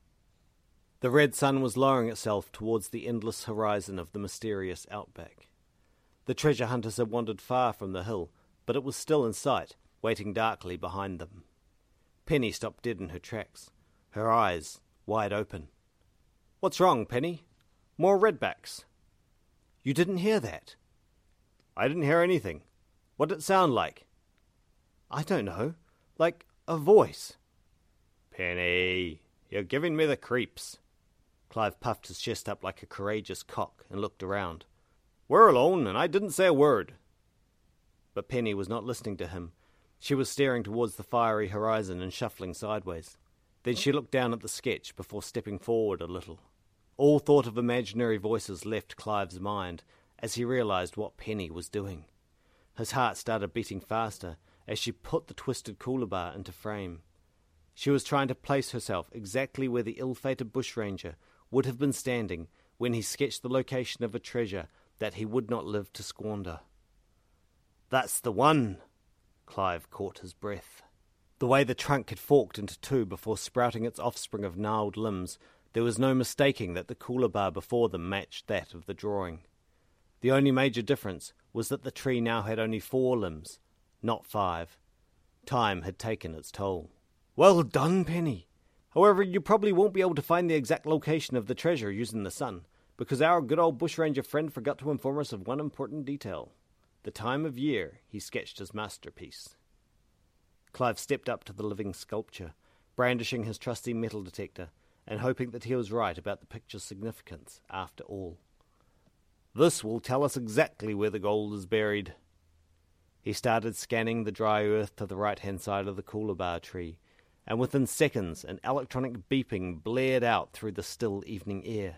The red sun was lowering itself towards the endless horizon of the mysterious outback. The treasure hunters had wandered far from the hill, but it was still in sight, waiting darkly behind them. Penny stopped dead in her tracks, her eyes wide open. "What's wrong, Penny? More redbacks." "You didn't hear that?" "I didn't hear anything. What did it sound like?" "I don't know. Like a voice." "Penny, you're giving me the creeps." Clive puffed his chest up like a courageous cock and looked around. "We're alone, and I didn't say a word." But Penny was not listening to him. She was staring towards the fiery horizon and shuffling sideways. Then she looked down at the sketch before stepping forward a little. All thought of imaginary voices left Clive's mind as he realized what Penny was doing. His heart started beating faster as she put the twisted coolabah into frame. She was trying to place herself exactly where the ill-fated bushranger would have been standing when he sketched the location of a treasure that he would not live to squander. "That's the one!" Clive caught his breath. The way the trunk had forked into two before sprouting its offspring of gnarled limbs, there was no mistaking that the coolabah before them matched that of the drawing. The only major difference was that the tree now had only four limbs, not five. Time had taken its toll. "Well done, Penny. However, you probably won't be able to find the exact location of the treasure using the sun, because our good old bushranger friend forgot to inform us of one important detail. The time of year he sketched his masterpiece." Clive stepped up to the living sculpture, brandishing his trusty metal detector, and hoping that he was right about the picture's significance after all. "This will tell us exactly where the gold is buried." He started scanning the dry earth to the right-hand side of the coolabah tree, and within seconds an electronic beeping blared out through the still evening air.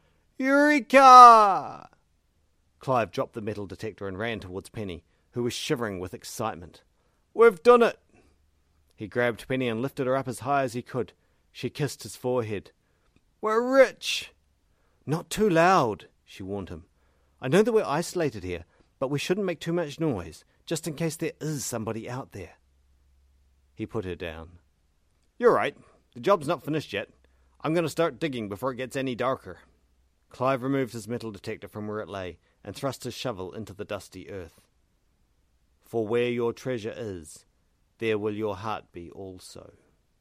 Eureka! Clive dropped the metal detector and ran towards Penny, who was shivering with excitement. We've done it! He grabbed Penny and lifted her up as high as he could. She kissed his forehead. We're rich! Not too loud, she warned him. I know that we're isolated here, but we shouldn't make too much noise, just in case there is somebody out there. He put her down. You're right. The job's not finished yet. I'm going to start digging before it gets any darker. Clive removed his metal detector from where it lay and thrust his shovel into the dusty earth. For where your treasure is, there will your heart be also.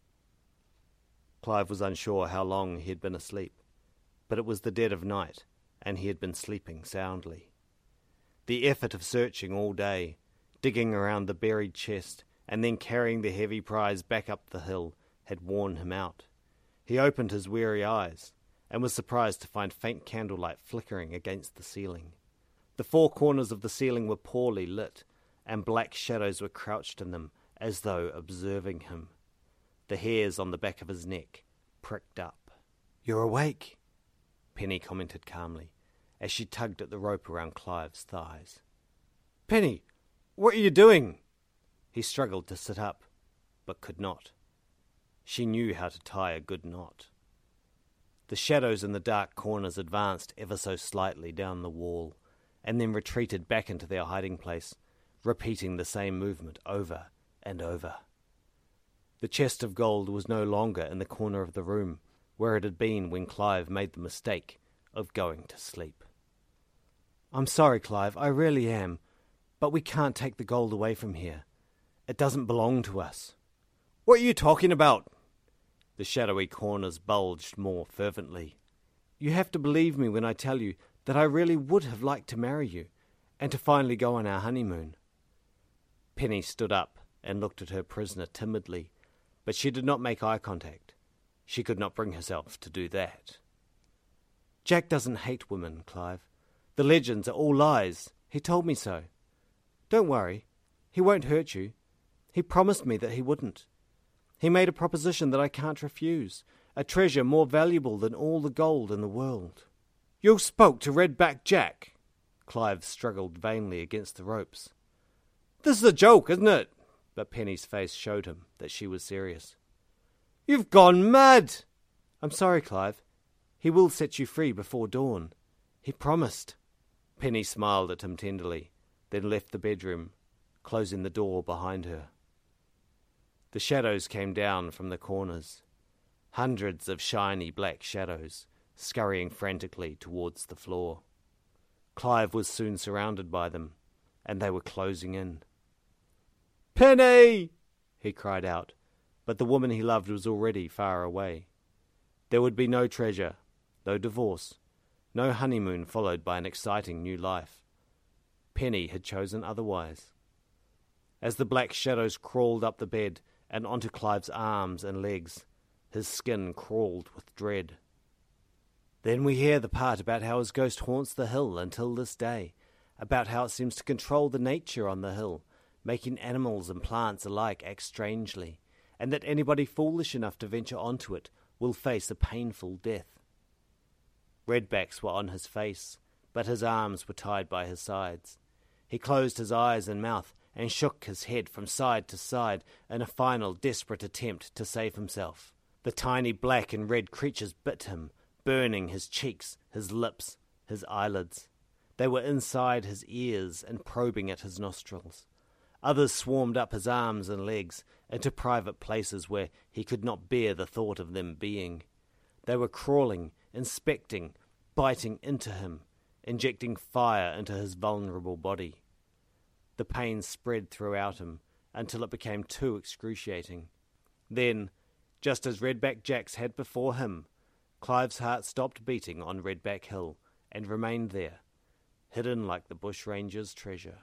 Clive was unsure how long he had been asleep, but it was the dead of night, and he had been sleeping soundly. The effort of searching all day, digging around the buried chest, and then carrying the heavy prize back up the hill, had worn him out. He opened his weary eyes, and was surprised to find faint candlelight flickering against the ceiling. The four corners of the ceiling were poorly lit, and black shadows were crouched in them, as though observing him. The hairs on the back of his neck pricked up. You're awake, Penny commented calmly, as she tugged at the rope around Clive's thighs. Penny, what are you doing? He struggled to sit up, but could not. She knew how to tie a good knot. The shadows in the dark corners advanced ever so slightly down the wall, and then retreated back into their hiding place, repeating the same movement over and over. The chest of gold was no longer in the corner of the room, where it had been when Clive made the mistake of going to sleep. I'm sorry, Clive, I really am, but we can't take the gold away from here. It doesn't belong to us. What are you talking about? The shadowy corners bulged more fervently. You have to believe me when I tell you that I really would have liked to marry you, and to finally go on our honeymoon. Penny stood up and looked at her prisoner timidly, but she did not make eye contact. She could not bring herself to do that. Jack doesn't hate women, Clive. The legends are all lies. He told me so. Don't worry. He won't hurt you. He promised me that he wouldn't. He made a proposition that I can't refuse, a treasure more valuable than all the gold in the world. You spoke to Redback Jack? Clive struggled vainly against the ropes. This is a joke, isn't it? But Penny's face showed him that she was serious. You've gone mad! I'm sorry, Clive. He will set you free before dawn. He promised. Penny smiled at him tenderly, then left the bedroom, closing the door behind her. The shadows came down from the corners, hundreds of shiny black shadows, scurrying frantically towards the floor. Clive was soon surrounded by them, and they were closing in. Penny! He cried out, but the woman he loved was already far away. There would be no treasure, no divorce, no honeymoon followed by an exciting new life. Penny had chosen otherwise. As the black shadows crawled up the bed and onto Clive's arms and legs, his skin crawled with dread. Then we hear the part about how his ghost haunts the hill until this day, about how it seems to control the nature on the hill, making animals and plants alike act strangely, and that anybody foolish enough to venture onto it will face a painful death. Redbacks were on his face, but his arms were tied by his sides. He closed his eyes and mouth and shook his head from side to side in a final desperate attempt to save himself. The tiny black and red creatures bit him, burning his cheeks, his lips, his eyelids. They were inside his ears and probing at his nostrils. Others swarmed up his arms and legs, into private places where he could not bear the thought of them being. They were crawling, inspecting, biting into him, injecting fire into his vulnerable body. The pain spread throughout him until it became too excruciating. Then, just as Redback Jack's had before him, Clive's heart stopped beating on Redback Hill and remained there, hidden like the bushranger's treasure.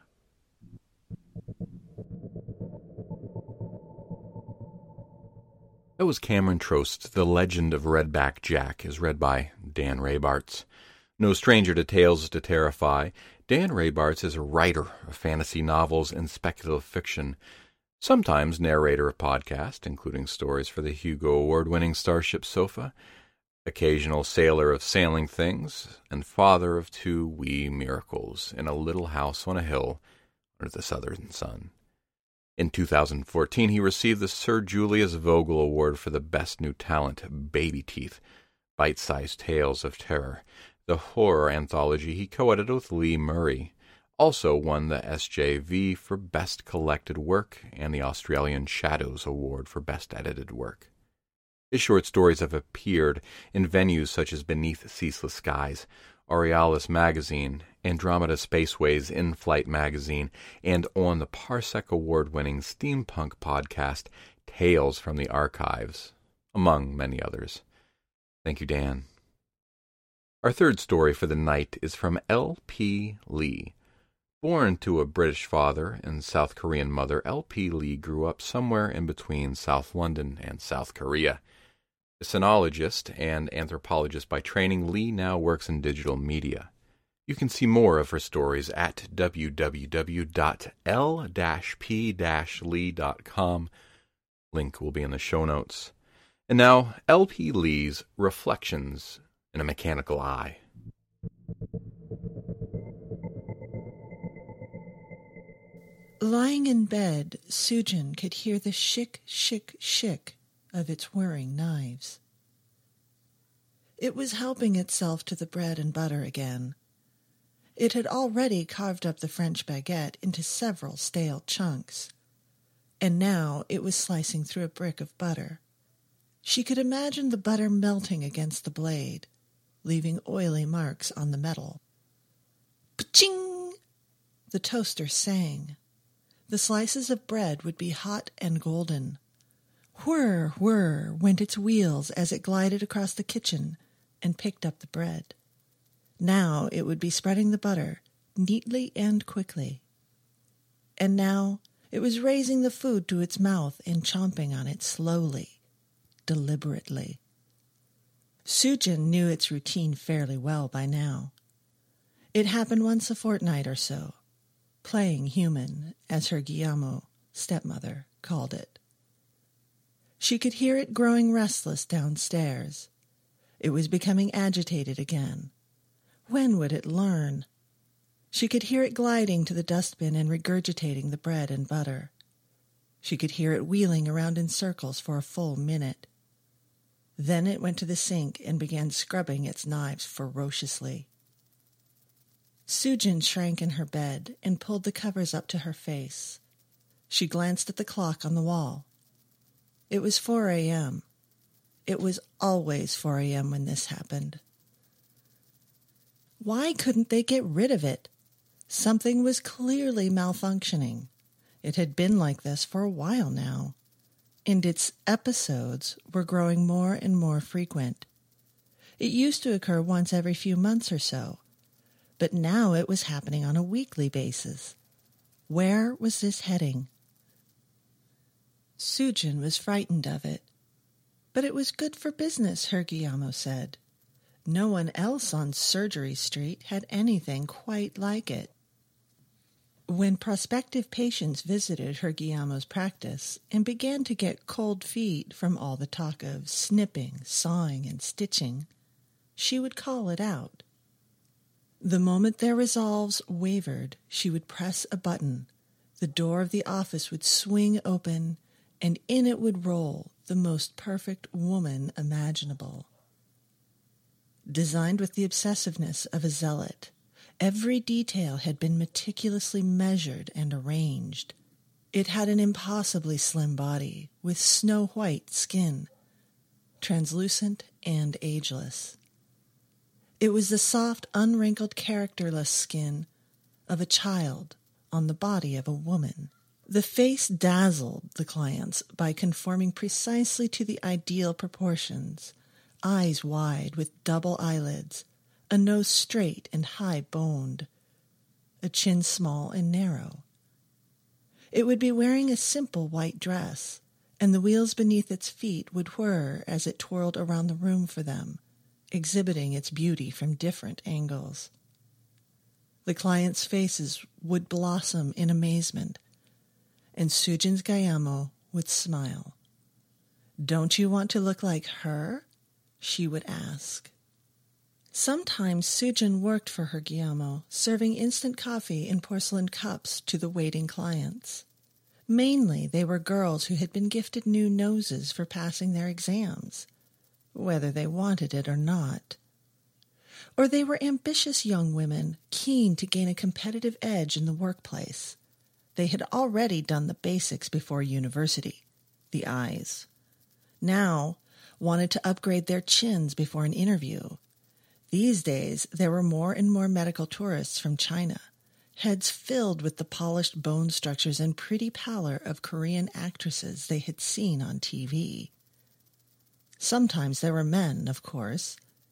That was Cameron Trost, The Legend of Redback Jack, as read by Dan Raybarts. No stranger to Tales to Terrify, Dan Raybarts is a writer of fantasy novels and speculative fiction, sometimes narrator of podcasts, including stories for the Hugo Award-winning Starship Sofa, occasional sailor of sailing things, and father of two wee miracles in a little house on a hill under the southern sun. In two thousand fourteen, he received the Sir Julius Vogel Award for the Best New Talent, Baby Teeth, Bite-Sized Tales of Terror, the horror anthology he co-edited with Lee Murray. Also won the S J V for Best Collected Work and the Australian Shadows Award for Best Edited Work. His short stories have appeared in venues such as Beneath Ceaseless Skies, Aurealis Magazine, Andromeda Spaceway's In-Flight Magazine, and on the Parsec Award-winning steampunk podcast Tales from the Archives, among many others. Thank you, Dan. Our third story for the night is from L P Lee. Born to a British father and South Korean mother, L P Lee grew up somewhere in between South London and South Korea. A sinologist and anthropologist by training, Lee now works in digital media. You can see more of her stories at w w w dot l p lee dot com. Link will be in the show notes. And now, L P Lee's Reflections in a Mechanical Eye. Lying in bed, Sujin could hear the shick, shick, shick of its whirring knives. It was helping itself to the bread and butter again. It had already carved up the French baguette into several stale chunks, and now it was slicing through a brick of butter. She could imagine the butter melting against the blade, leaving oily marks on the metal. Paching! The toaster sang. The slices of bread would be hot and golden. Whir, whir went its wheels as it glided across the kitchen and picked up the bread. Now it would be spreading the butter, neatly and quickly. And now it was raising the food to its mouth and chomping on it slowly, deliberately. Sujin knew its routine fairly well by now. It happened once a fortnight or so, playing human, as her Guillermo stepmother called it. She could hear it growing restless downstairs. It was becoming agitated again. When would it learn? She could hear it gliding to the dustbin and regurgitating the bread and butter. She could hear it wheeling around in circles for a full minute. Then it went to the sink and began scrubbing its knives ferociously. Sujin shrank in her bed and pulled the covers up to her face. She glanced at the clock on the wall. It was four a.m. It was always four a.m. when this happened. Why couldn't they get rid of it? Something was clearly malfunctioning. It had been like this for a while now, and its episodes were growing more and more frequent. It used to occur once every few months or so, but now it was happening on a weekly basis. Where was this heading? Sujin was frightened of it. But it was good for business, her Guillermo said. No one else on Surgery Street had anything quite like it. When prospective patients visited her Guillermo's practice and began to get cold feet from all the talk of snipping, sawing, and stitching, she would call it out. The moment their resolves wavered, she would press a button. The door of the office would swing open, and in it would roll the most perfect woman imaginable. Designed with the obsessiveness of a zealot, every detail had been meticulously measured and arranged. It had an impossibly slim body with snow-white skin, translucent and ageless. It was the soft, unwrinkled, characterless skin of a child on the body of a woman. The face dazzled the clients by conforming precisely to the ideal proportions, eyes wide with double eyelids, a nose straight and high-boned, a chin small and narrow. It would be wearing a simple white dress, and the wheels beneath its feet would whir as it twirled around the room for them, exhibiting its beauty from different angles. The clients' faces would blossom in amazement, and Sujin's Guillermo would smile. "Don't you want to look like her?" she would ask. Sometimes Sujin worked for her Guillermo, serving instant coffee in porcelain cups to the waiting clients. Mainly, they were girls who had been gifted new noses for passing their exams, whether they wanted it or not. Or they were ambitious young women, keen to gain a competitive edge in the workplace. They had already done the basics before university, the eyes. Now, wanted to upgrade their chins before an interview. These days, there were more and more medical tourists from China, heads filled with the polished bone structures and pretty pallor of Korean actresses they had seen on T V. Sometimes there were men, of course.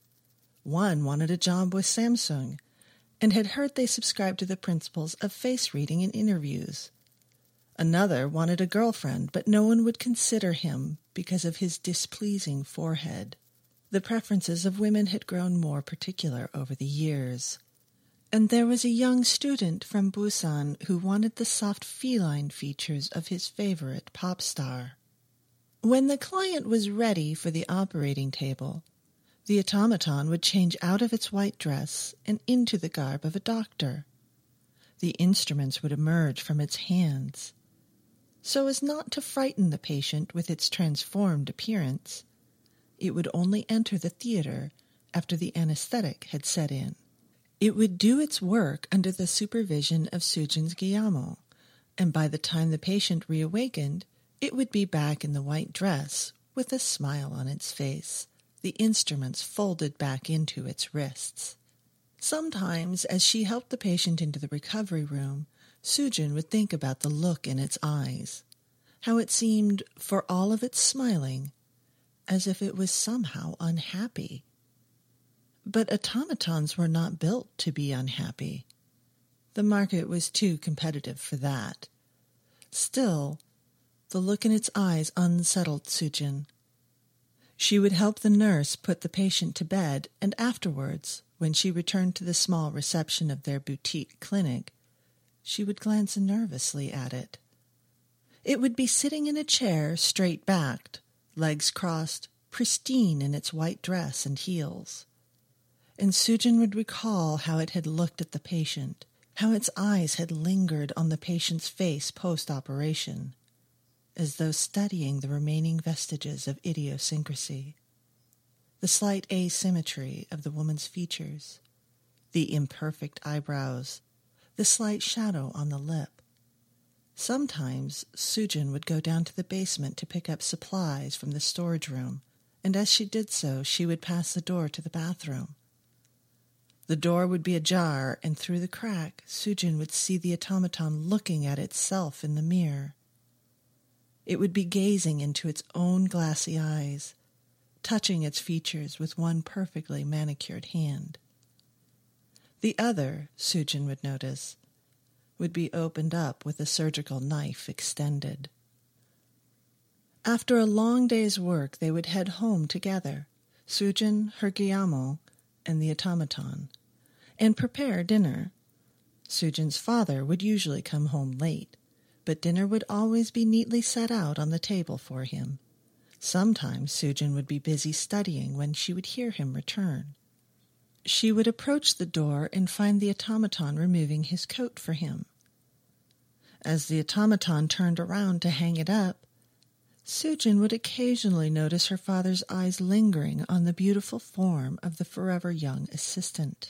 One wanted a job with Samsung, and had heard they subscribed to the principles of face reading in interviews. Another wanted a girlfriend, but no one would consider him because of his displeasing forehead. The preferences of women had grown more particular over the years. And there was a young student from Busan who wanted the soft feline features of his favorite pop star. When the client was ready for the operating table, the automaton would change out of its white dress and into the garb of a doctor. The instruments would emerge from its hands. So as not to frighten the patient with its transformed appearance, it would only enter the theater after the anesthetic had set in. It would do its work under the supervision of Sujin's Guillermo, and by the time the patient reawakened, it would be back in the white dress with a smile on its face, the instruments folded back into its wrists. Sometimes, as she helped the patient into the recovery room, Sujin would think about the look in its eyes, how it seemed, for all of its smiling, as if it was somehow unhappy. But automatons were not built to be unhappy. The market was too competitive for that. Still, the look in its eyes unsettled Sujin. She would help the nurse put the patient to bed, and afterwards, when she returned to the small reception of their boutique clinic, she would glance nervously at it. It would be sitting in a chair, straight-backed, legs crossed, pristine in its white dress and heels. And Sujin would recall how it had looked at the patient, how its eyes had lingered on the patient's face post-operation, as though studying the remaining vestiges of idiosyncrasy, the slight asymmetry of the woman's features, the imperfect eyebrows, the slight shadow on the lip. Sometimes Sujin would go down to the basement to pick up supplies from the storage room, and as she did so, she would pass the door to the bathroom. The door would be ajar, and through the crack, Sujin would see the automaton looking at itself in the mirror. It would be gazing into its own glassy eyes, touching its features with one perfectly manicured hand. The other, Sujin would notice, would be opened up with a surgical knife extended. After a long day's work, they would head home together, Sujin, her Guillermo, and the automaton, and prepare dinner. Sujin's father would usually come home late, but dinner would always be neatly set out on the table for him. Sometimes Sujin would be busy studying when she would hear him return. She would approach the door and find the automaton removing his coat for him. As the automaton turned around to hang it up, Sujin would occasionally notice her father's eyes lingering on the beautiful form of the forever young assistant.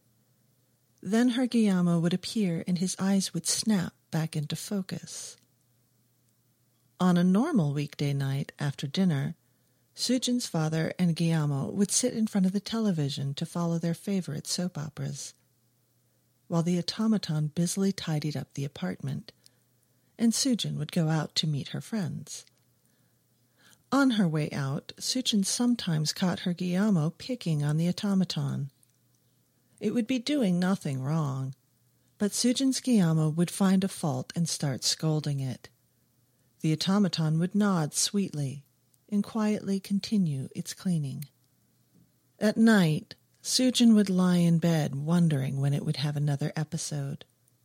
Then her Guillermo would appear and his eyes would snap back into focus. On a normal weekday night after dinner, Sujin's father and Guillermo would sit in front of the television to follow their favorite soap operas, while the automaton busily tidied up the apartment, and Sujin would go out to meet her friends. On her way out, Sujin sometimes caught her Guillermo picking on the automaton. It would be doing nothing wrong, but Sujin's Guillermo would find a fault and start scolding it. The automaton would nod sweetly and quietly continue its cleaning. At night, Sujin would lie in bed wondering when it would have another episode.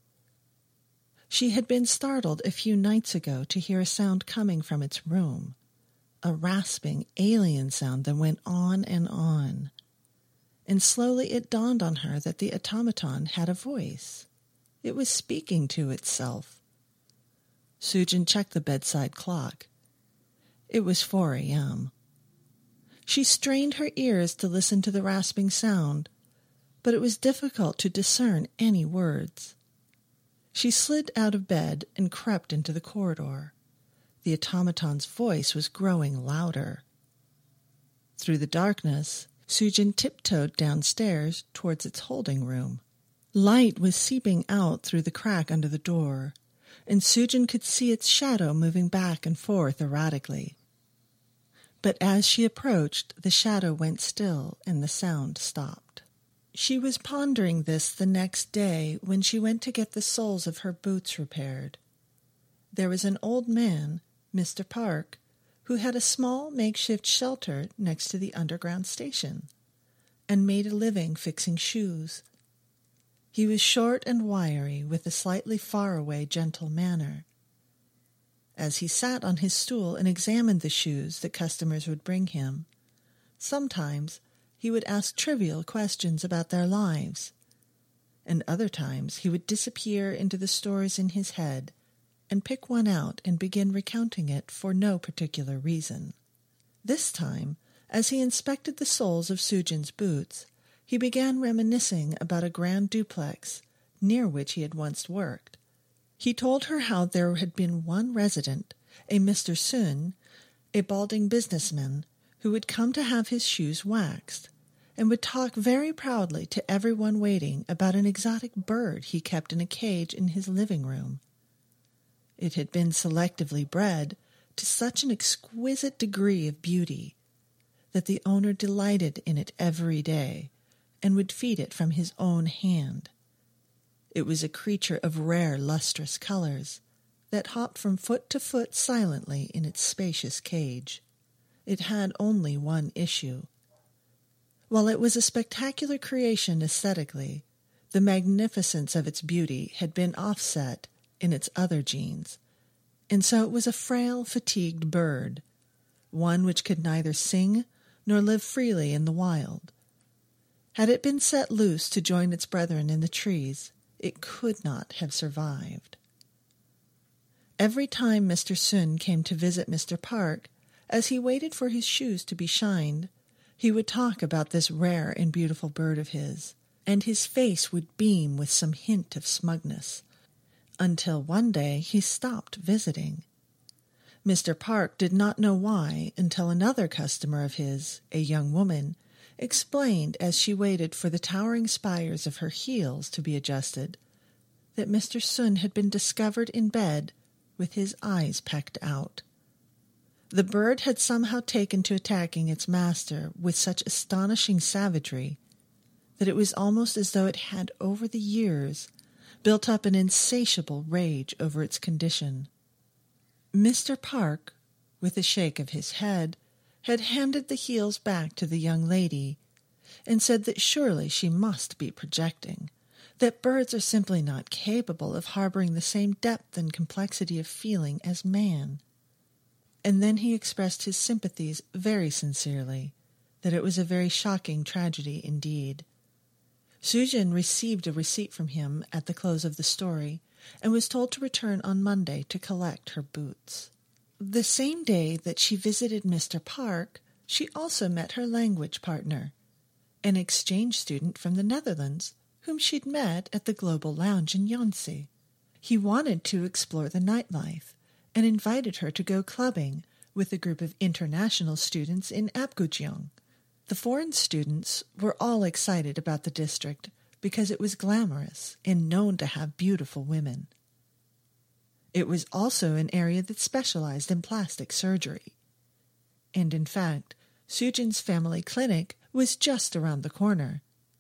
She had been startled a few nights ago to hear a sound coming from its room, a rasping alien sound that went on and on. And slowly it dawned on her that the automaton had a voice. It was speaking to itself. Sujin checked the bedside clock. It was four a.m. She strained her ears to listen to the rasping sound, but it was difficult to discern any words. She slid out of bed and crept into the corridor. The automaton's voice was growing louder. Through the darkness, Sujin tiptoed downstairs towards its holding room. Light was seeping out through the crack under the door, and Sujin could see its shadow moving back and forth erratically. But as she approached, the shadow went still and the sound stopped. She was pondering this the next day when she went to get the soles of her boots repaired. There was an old man, Mister Park, who had a small makeshift shelter next to the underground station, and made a living fixing shoes. He was short and wiry, with a slightly far-away, gentle manner. As he sat on his stool and examined the shoes that customers would bring him, sometimes he would ask trivial questions about their lives, and other times he would disappear into the stories in his head and pick one out and begin recounting it for no particular reason. This time, as he inspected the soles of Sujin's boots, he began reminiscing about a grand duplex near which he had once worked. He told her how there had been one resident, a Mister Sun, a balding businessman, who would come to have his shoes waxed, and would talk very proudly to everyone waiting about an exotic bird he kept in a cage in his living room. It had been selectively bred to such an exquisite degree of beauty that the owner delighted in it every day and would feed it from his own hand. It was a creature of rare lustrous colors that hopped from foot to foot silently in its spacious cage. It had only one issue. While it was a spectacular creation aesthetically, the magnificence of its beauty had been offset in its other genes, and so it was a frail, fatigued bird, one which could neither sing nor live freely in the wild. Had it been set loose to join its brethren in the trees, it could not have survived. Every time Mister Sun came to visit Mister Park, as he waited for his shoes to be shined, he would talk about this rare and beautiful bird of his, and his face would beam with some hint of smugness, until one day he stopped visiting. Mister Park did not know why until another customer of his, a young woman, explained as she waited for the towering spires of her heels to be adjusted that Mister Sun had been discovered in bed with his eyes pecked out. The bird had somehow taken to attacking its master with such astonishing savagery that it was almost as though it had, over the years, built up an insatiable rage over its condition. Mister Park, with a shake of his head, had handed the heels back to the young lady and said that surely she must be projecting, that birds are simply not capable of harboring the same depth and complexity of feeling as man. And then he expressed his sympathies very sincerely, that it was a very shocking tragedy indeed. Sujin received a receipt from him at the close of the story and was told to return on Monday to collect her boots. The same day that she visited Mister Park, she also met her language partner, an exchange student from the Netherlands whom she'd met at the Global Lounge in Yonsei. He wanted to explore the nightlife and invited her to go clubbing with a group of international students in Apgujeong. The foreign students were all excited about the district because it was glamorous and known to have beautiful women. It was also an area that specialized in plastic surgery. And in fact, Sujin's family clinic was just around the corner.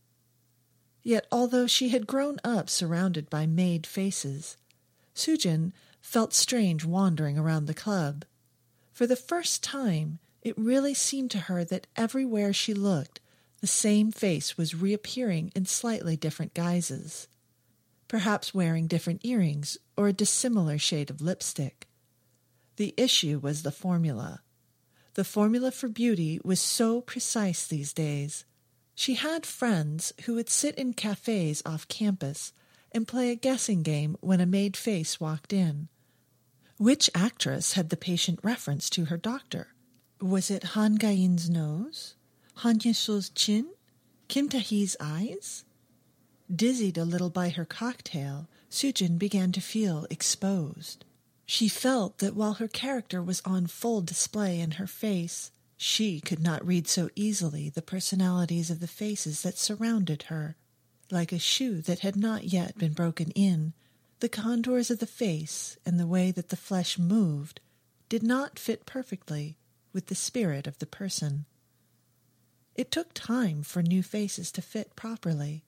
Yet although she had grown up surrounded by made faces, Sujin felt strange wandering around the club. For the first time, it really seemed to her that everywhere she looked, The same face was reappearing in slightly different guises, perhaps wearing different earrings or a dissimilar shade of lipstick. The issue was the formula. The formula for beauty was so precise these days. She had friends who would sit in cafes off campus and play a guessing game when a made face walked in. Which actress had the patient reference to her doctor? Was it Han Ga-in's nose? Han Ye-so's chin? Kim Ta-hee's eyes? Dizzied a little by her cocktail, Sujin began to feel exposed. She felt that while her character was on full display in her face, she could not read so easily the personalities of the faces that surrounded her. Like a shoe that had not yet been broken in, the contours of the face and the way that the flesh moved did not fit perfectly with the spirit of the person. It took time for new faces to fit properly.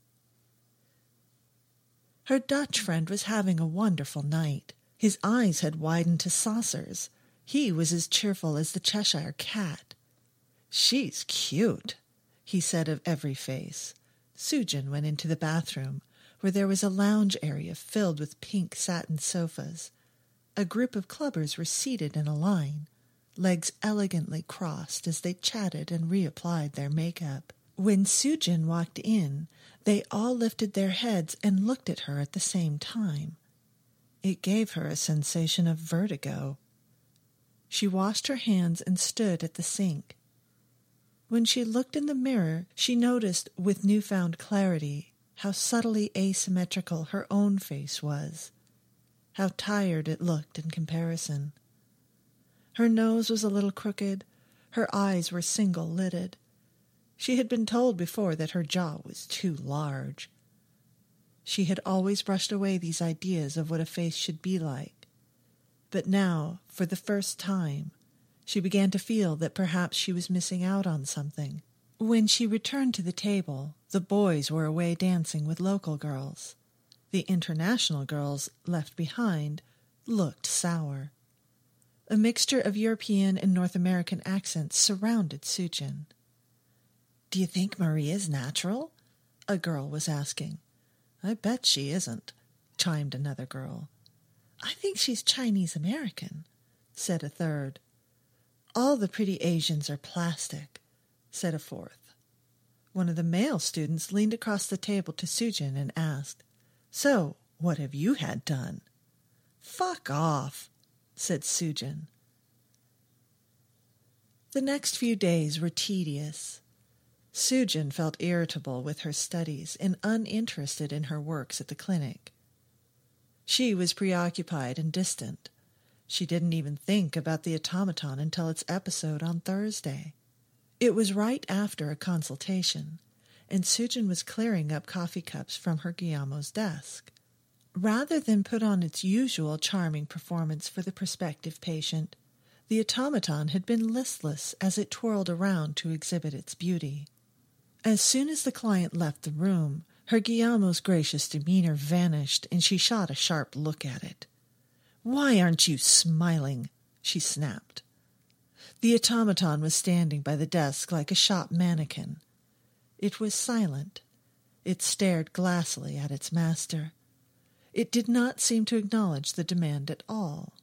Her Dutch friend was having a wonderful night. His eyes had widened to saucers. He was as cheerful as the Cheshire cat. "She's cute," he said of every face. Sujin went into the bathroom, where there was a lounge area filled with pink satin sofas. A group of clubbers were seated in a line, legs elegantly crossed as they chatted and reapplied their makeup. When Sujin walked in, they all lifted their heads and looked at her at the same time. It gave her a sensation of vertigo. She washed her hands and stood at the sink. When she looked in the mirror, she noticed with newfound clarity how subtly asymmetrical her own face was, how tired it looked in comparison. Her nose was a little crooked, her eyes were single-lidded. She had been told before that her jaw was too large. She had always brushed away these ideas of what a face should be like. But now, for the first time, she began to feel that perhaps she was missing out on something. When she returned to the table, the boys were away dancing with local girls. The international girls, left behind, looked sour. A mixture of European and North American accents surrounded Sujin. "Do you think Maria's natural?" a girl was asking. "I bet she isn't," chimed another girl. "I think she's Chinese-American," said a third. "All the pretty Asians are plastic," said a fourth. One of the male students leaned across the table to Sujin and asked, "So, what have you had done?" "Fuck off," said Sujin. The next few days were tedious. Sujin felt irritable with her studies and uninterested in her works at the clinic. She was preoccupied and distant. She didn't even think about the automaton until its episode on Thursday. It was right after a consultation, and Sujin was clearing up coffee cups from her Guillermo's desk. Rather than put on its usual charming performance for the prospective patient, the automaton had been listless as it twirled around to exhibit its beauty. As soon as the client left the room, her Guillermo's gracious demeanor vanished, and she shot a sharp look at it. "Why aren't you smiling?" she snapped. The automaton was standing by the desk like a shop mannequin. It was silent. It stared glassily at its master. It did not seem to acknowledge the demand at all.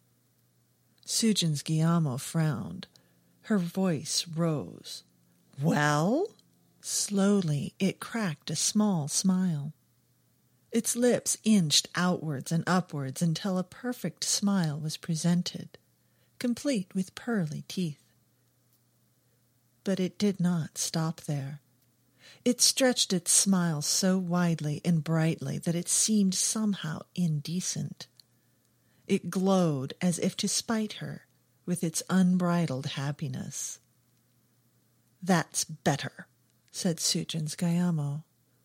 Sujin's Guillermo frowned. Her voice rose. "Well?" Slowly, it cracked a small smile. Its lips inched outwards and upwards until a perfect smile was presented, complete with pearly teeth. But it did not stop there. It stretched its smile so widely and brightly that it seemed somehow indecent. It glowed as if to spite her with its unbridled happiness. "That's better," said Sujin's Guillermo.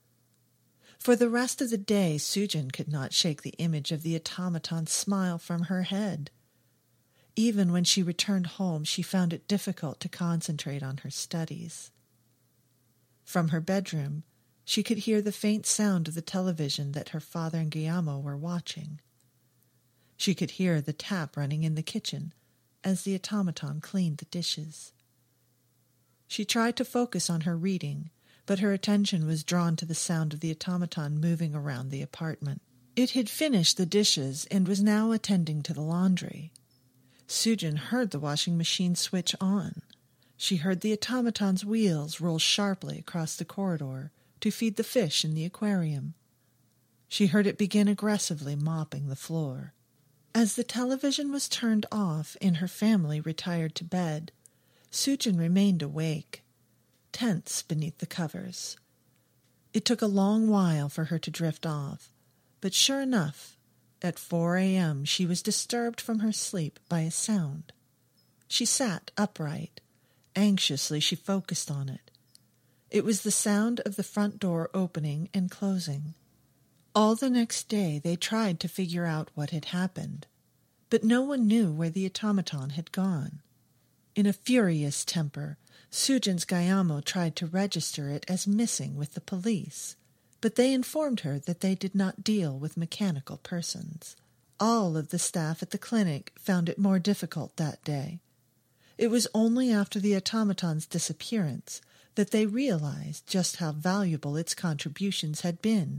For the rest of the day, Sujin could not shake the image of the automaton's smile from her head. Even when she returned home, she found it difficult to concentrate on her studies. From her bedroom, she could hear the faint sound of the television that her father and Guillermo were watching. She could hear the tap running in the kitchen as the automaton cleaned the dishes. She tried to focus on her reading, but her attention was drawn to the sound of the automaton moving around the apartment. It had finished the dishes and was now attending to the laundry. Sujin heard the washing machine switch on. She heard the automaton's wheels roll sharply across the corridor to feed the fish in the aquarium. She heard it begin aggressively mopping the floor. As the television was turned off and her family retired to bed, Sujin remained awake, tense beneath the covers. It took a long while for her to drift off, but sure enough, at four a.m. she was disturbed from her sleep by a sound. She sat upright. Anxiously she focused on it. It was the sound of the front door opening and closing. All the next day they tried to figure out what had happened, but no one knew where the automaton had gone. In a furious temper, Sujin's Gayamo tried to register it as missing with the police, but they informed her that they did not deal with mechanical persons. All of the staff at the clinic found it more difficult that day. It was only after the automaton's disappearance that they realized just how valuable its contributions had been.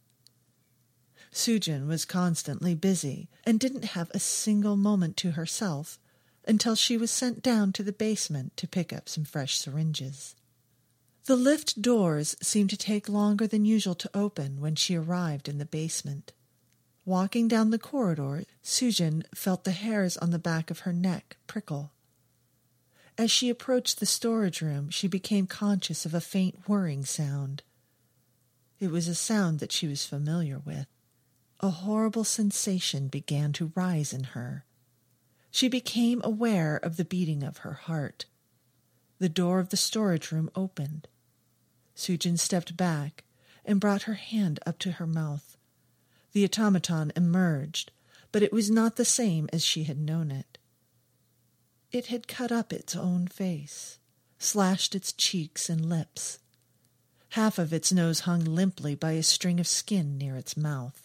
Sujin was constantly busy and didn't have a single moment to herself until she was sent down to the basement to pick up some fresh syringes. The lift doors seemed to take longer than usual to open when she arrived in the basement. Walking down the corridor, Sujin felt the hairs on the back of her neck prickle. As she approached the storage room, she became conscious of a faint whirring sound. It was a sound that she was familiar with. A horrible sensation began to rise in her. She became aware of the beating of her heart. The door of the storage room opened. Sujin stepped back and brought her hand up to her mouth. The automaton emerged, but it was not the same as she had known it. It had cut up its own face, slashed its cheeks and lips. Half of its nose hung limply by a string of skin near its mouth.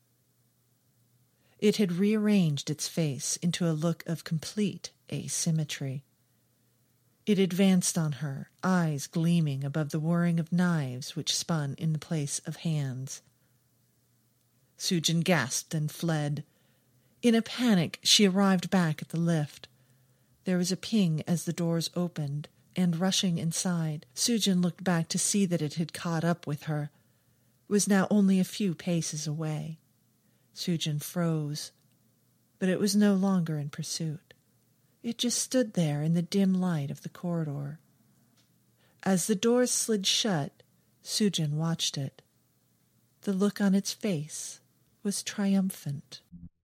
It had rearranged its face into a look of complete asymmetry. It advanced on her, eyes gleaming above the whirring of knives which spun in the place of hands. Sujin gasped and fled. In a panic, she arrived back at the lift. There was a ping as the doors opened, and rushing inside, Sujin looked back to see that it had caught up with her. It was now only a few paces away. Sujin froze, but it was no longer in pursuit. It just stood there in the dim light of the corridor. As the doors slid shut, Sujin watched it. The look on its face was triumphant.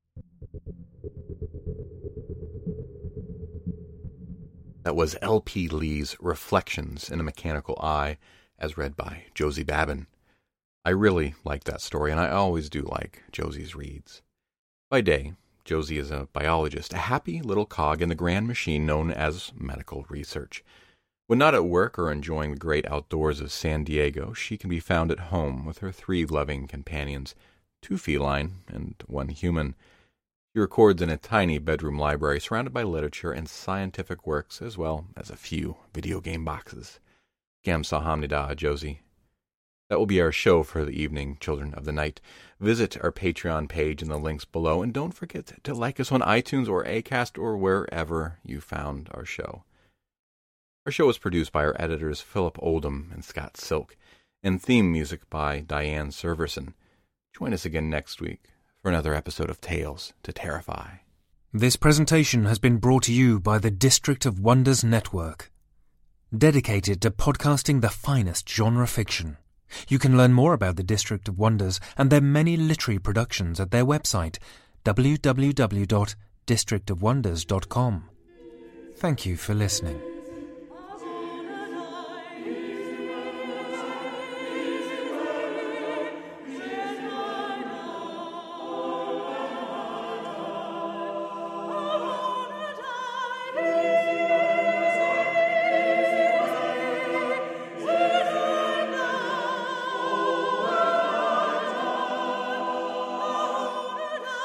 That was L P Lee's Reflections in a Mechanical Eye, as read by Josie Babin. I really like that story, and I always do like Josie's reads. By day, Josie is a biologist, a happy little cog in the grand machine known as medical research. When not at work or enjoying the great outdoors of San Diego, she can be found at home with her three loving companions, two feline and one human. She records in a tiny bedroom library surrounded by literature and scientific works, as well as a few video game boxes. Gamsahamnida, Josie. That will be our show for the evening, Children of the Night. Visit our Patreon page in the links below, and don't forget to like us on iTunes or Acast or wherever you found our show. Our show is produced by our editors Philip Oldham and Scott Silk, and theme music by Diane Serverson. Join us again next week for another episode of Tales to Terrify. This presentation has been brought to you by the District of Wonders Network, dedicated to podcasting the finest genre fiction. You can learn more about the District of Wonders and their many literary productions at their website, w w w dot district of wonders dot com. Thank you for listening.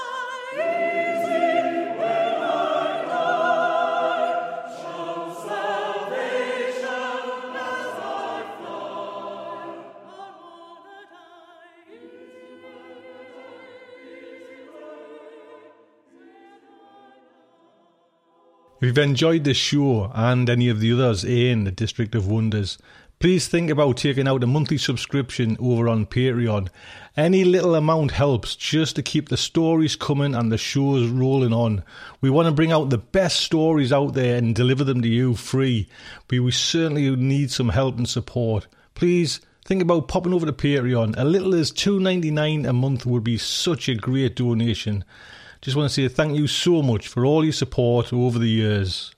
Shall If you've enjoyed this show and any of the others in the District of Wonders, please think about taking out a monthly subscription over on Patreon. Any little amount helps just to keep the stories coming and the shows rolling on. We want to bring out the best stories out there and deliver them to you free, but we certainly need some help and support. Please think about popping over to Patreon. A little as two dollars ninety-nine a month would be such a great donation. Just want to say thank you so much for all your support over the years.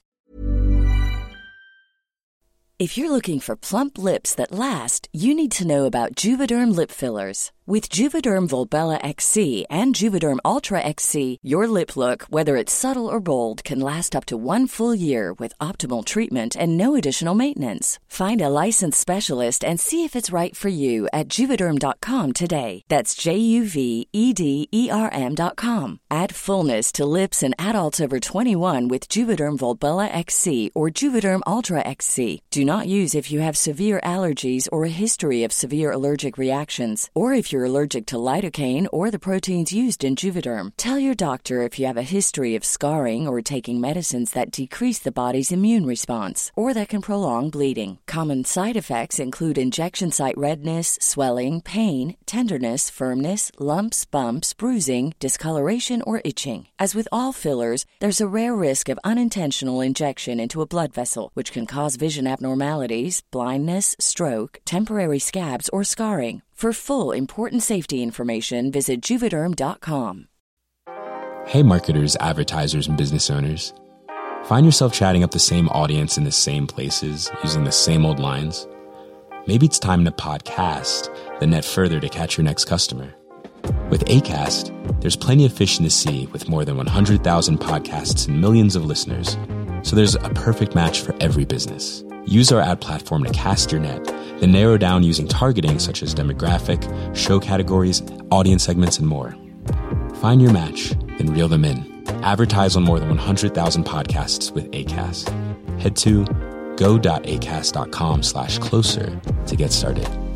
If you're looking for plump lips that last, you need to know about Juvederm lip fillers. With Juvederm Volbella X C and Juvederm Ultra X C, your lip look, whether it's subtle or bold, can last up to one full year with optimal treatment and no additional maintenance. Find a licensed specialist and see if it's right for you at Juvederm dot com today. That's J U V E D E R M dot com. Add fullness to lips in adults over twenty-one with Juvederm Volbella X C or Juvederm Ultra X C. Do not use if you have severe allergies or a history of severe allergic reactions, or if you're allergic to lidocaine or the proteins used in Juvederm. Tell your doctor if you have a history of scarring or taking medicines that decrease the body's immune response or that can prolong bleeding. Common side effects include injection site redness, swelling, pain, tenderness, firmness, lumps, bumps, bruising, discoloration, or itching. As with all fillers, there's a rare risk of unintentional injection into a blood vessel, which can cause vision abnormalities, blindness, stroke, temporary scabs, or scarring. For full, important safety information, visit Juvederm dot com. Hey marketers, advertisers, and business owners. Find yourself chatting up the same audience in the same places, using the same old lines? Maybe it's time to podcast, then net further to catch your next customer. With Acast, there's plenty of fish in the sea with more than one hundred thousand podcasts and millions of listeners. So there's a perfect match for every business. Use our ad platform to cast your net, then narrow down using targeting such as demographic, show categories, audience segments, and more. Find your match, then reel them in. Advertise on more than one hundred thousand podcasts with Acast. Head to go.acast.com slash closer to get started.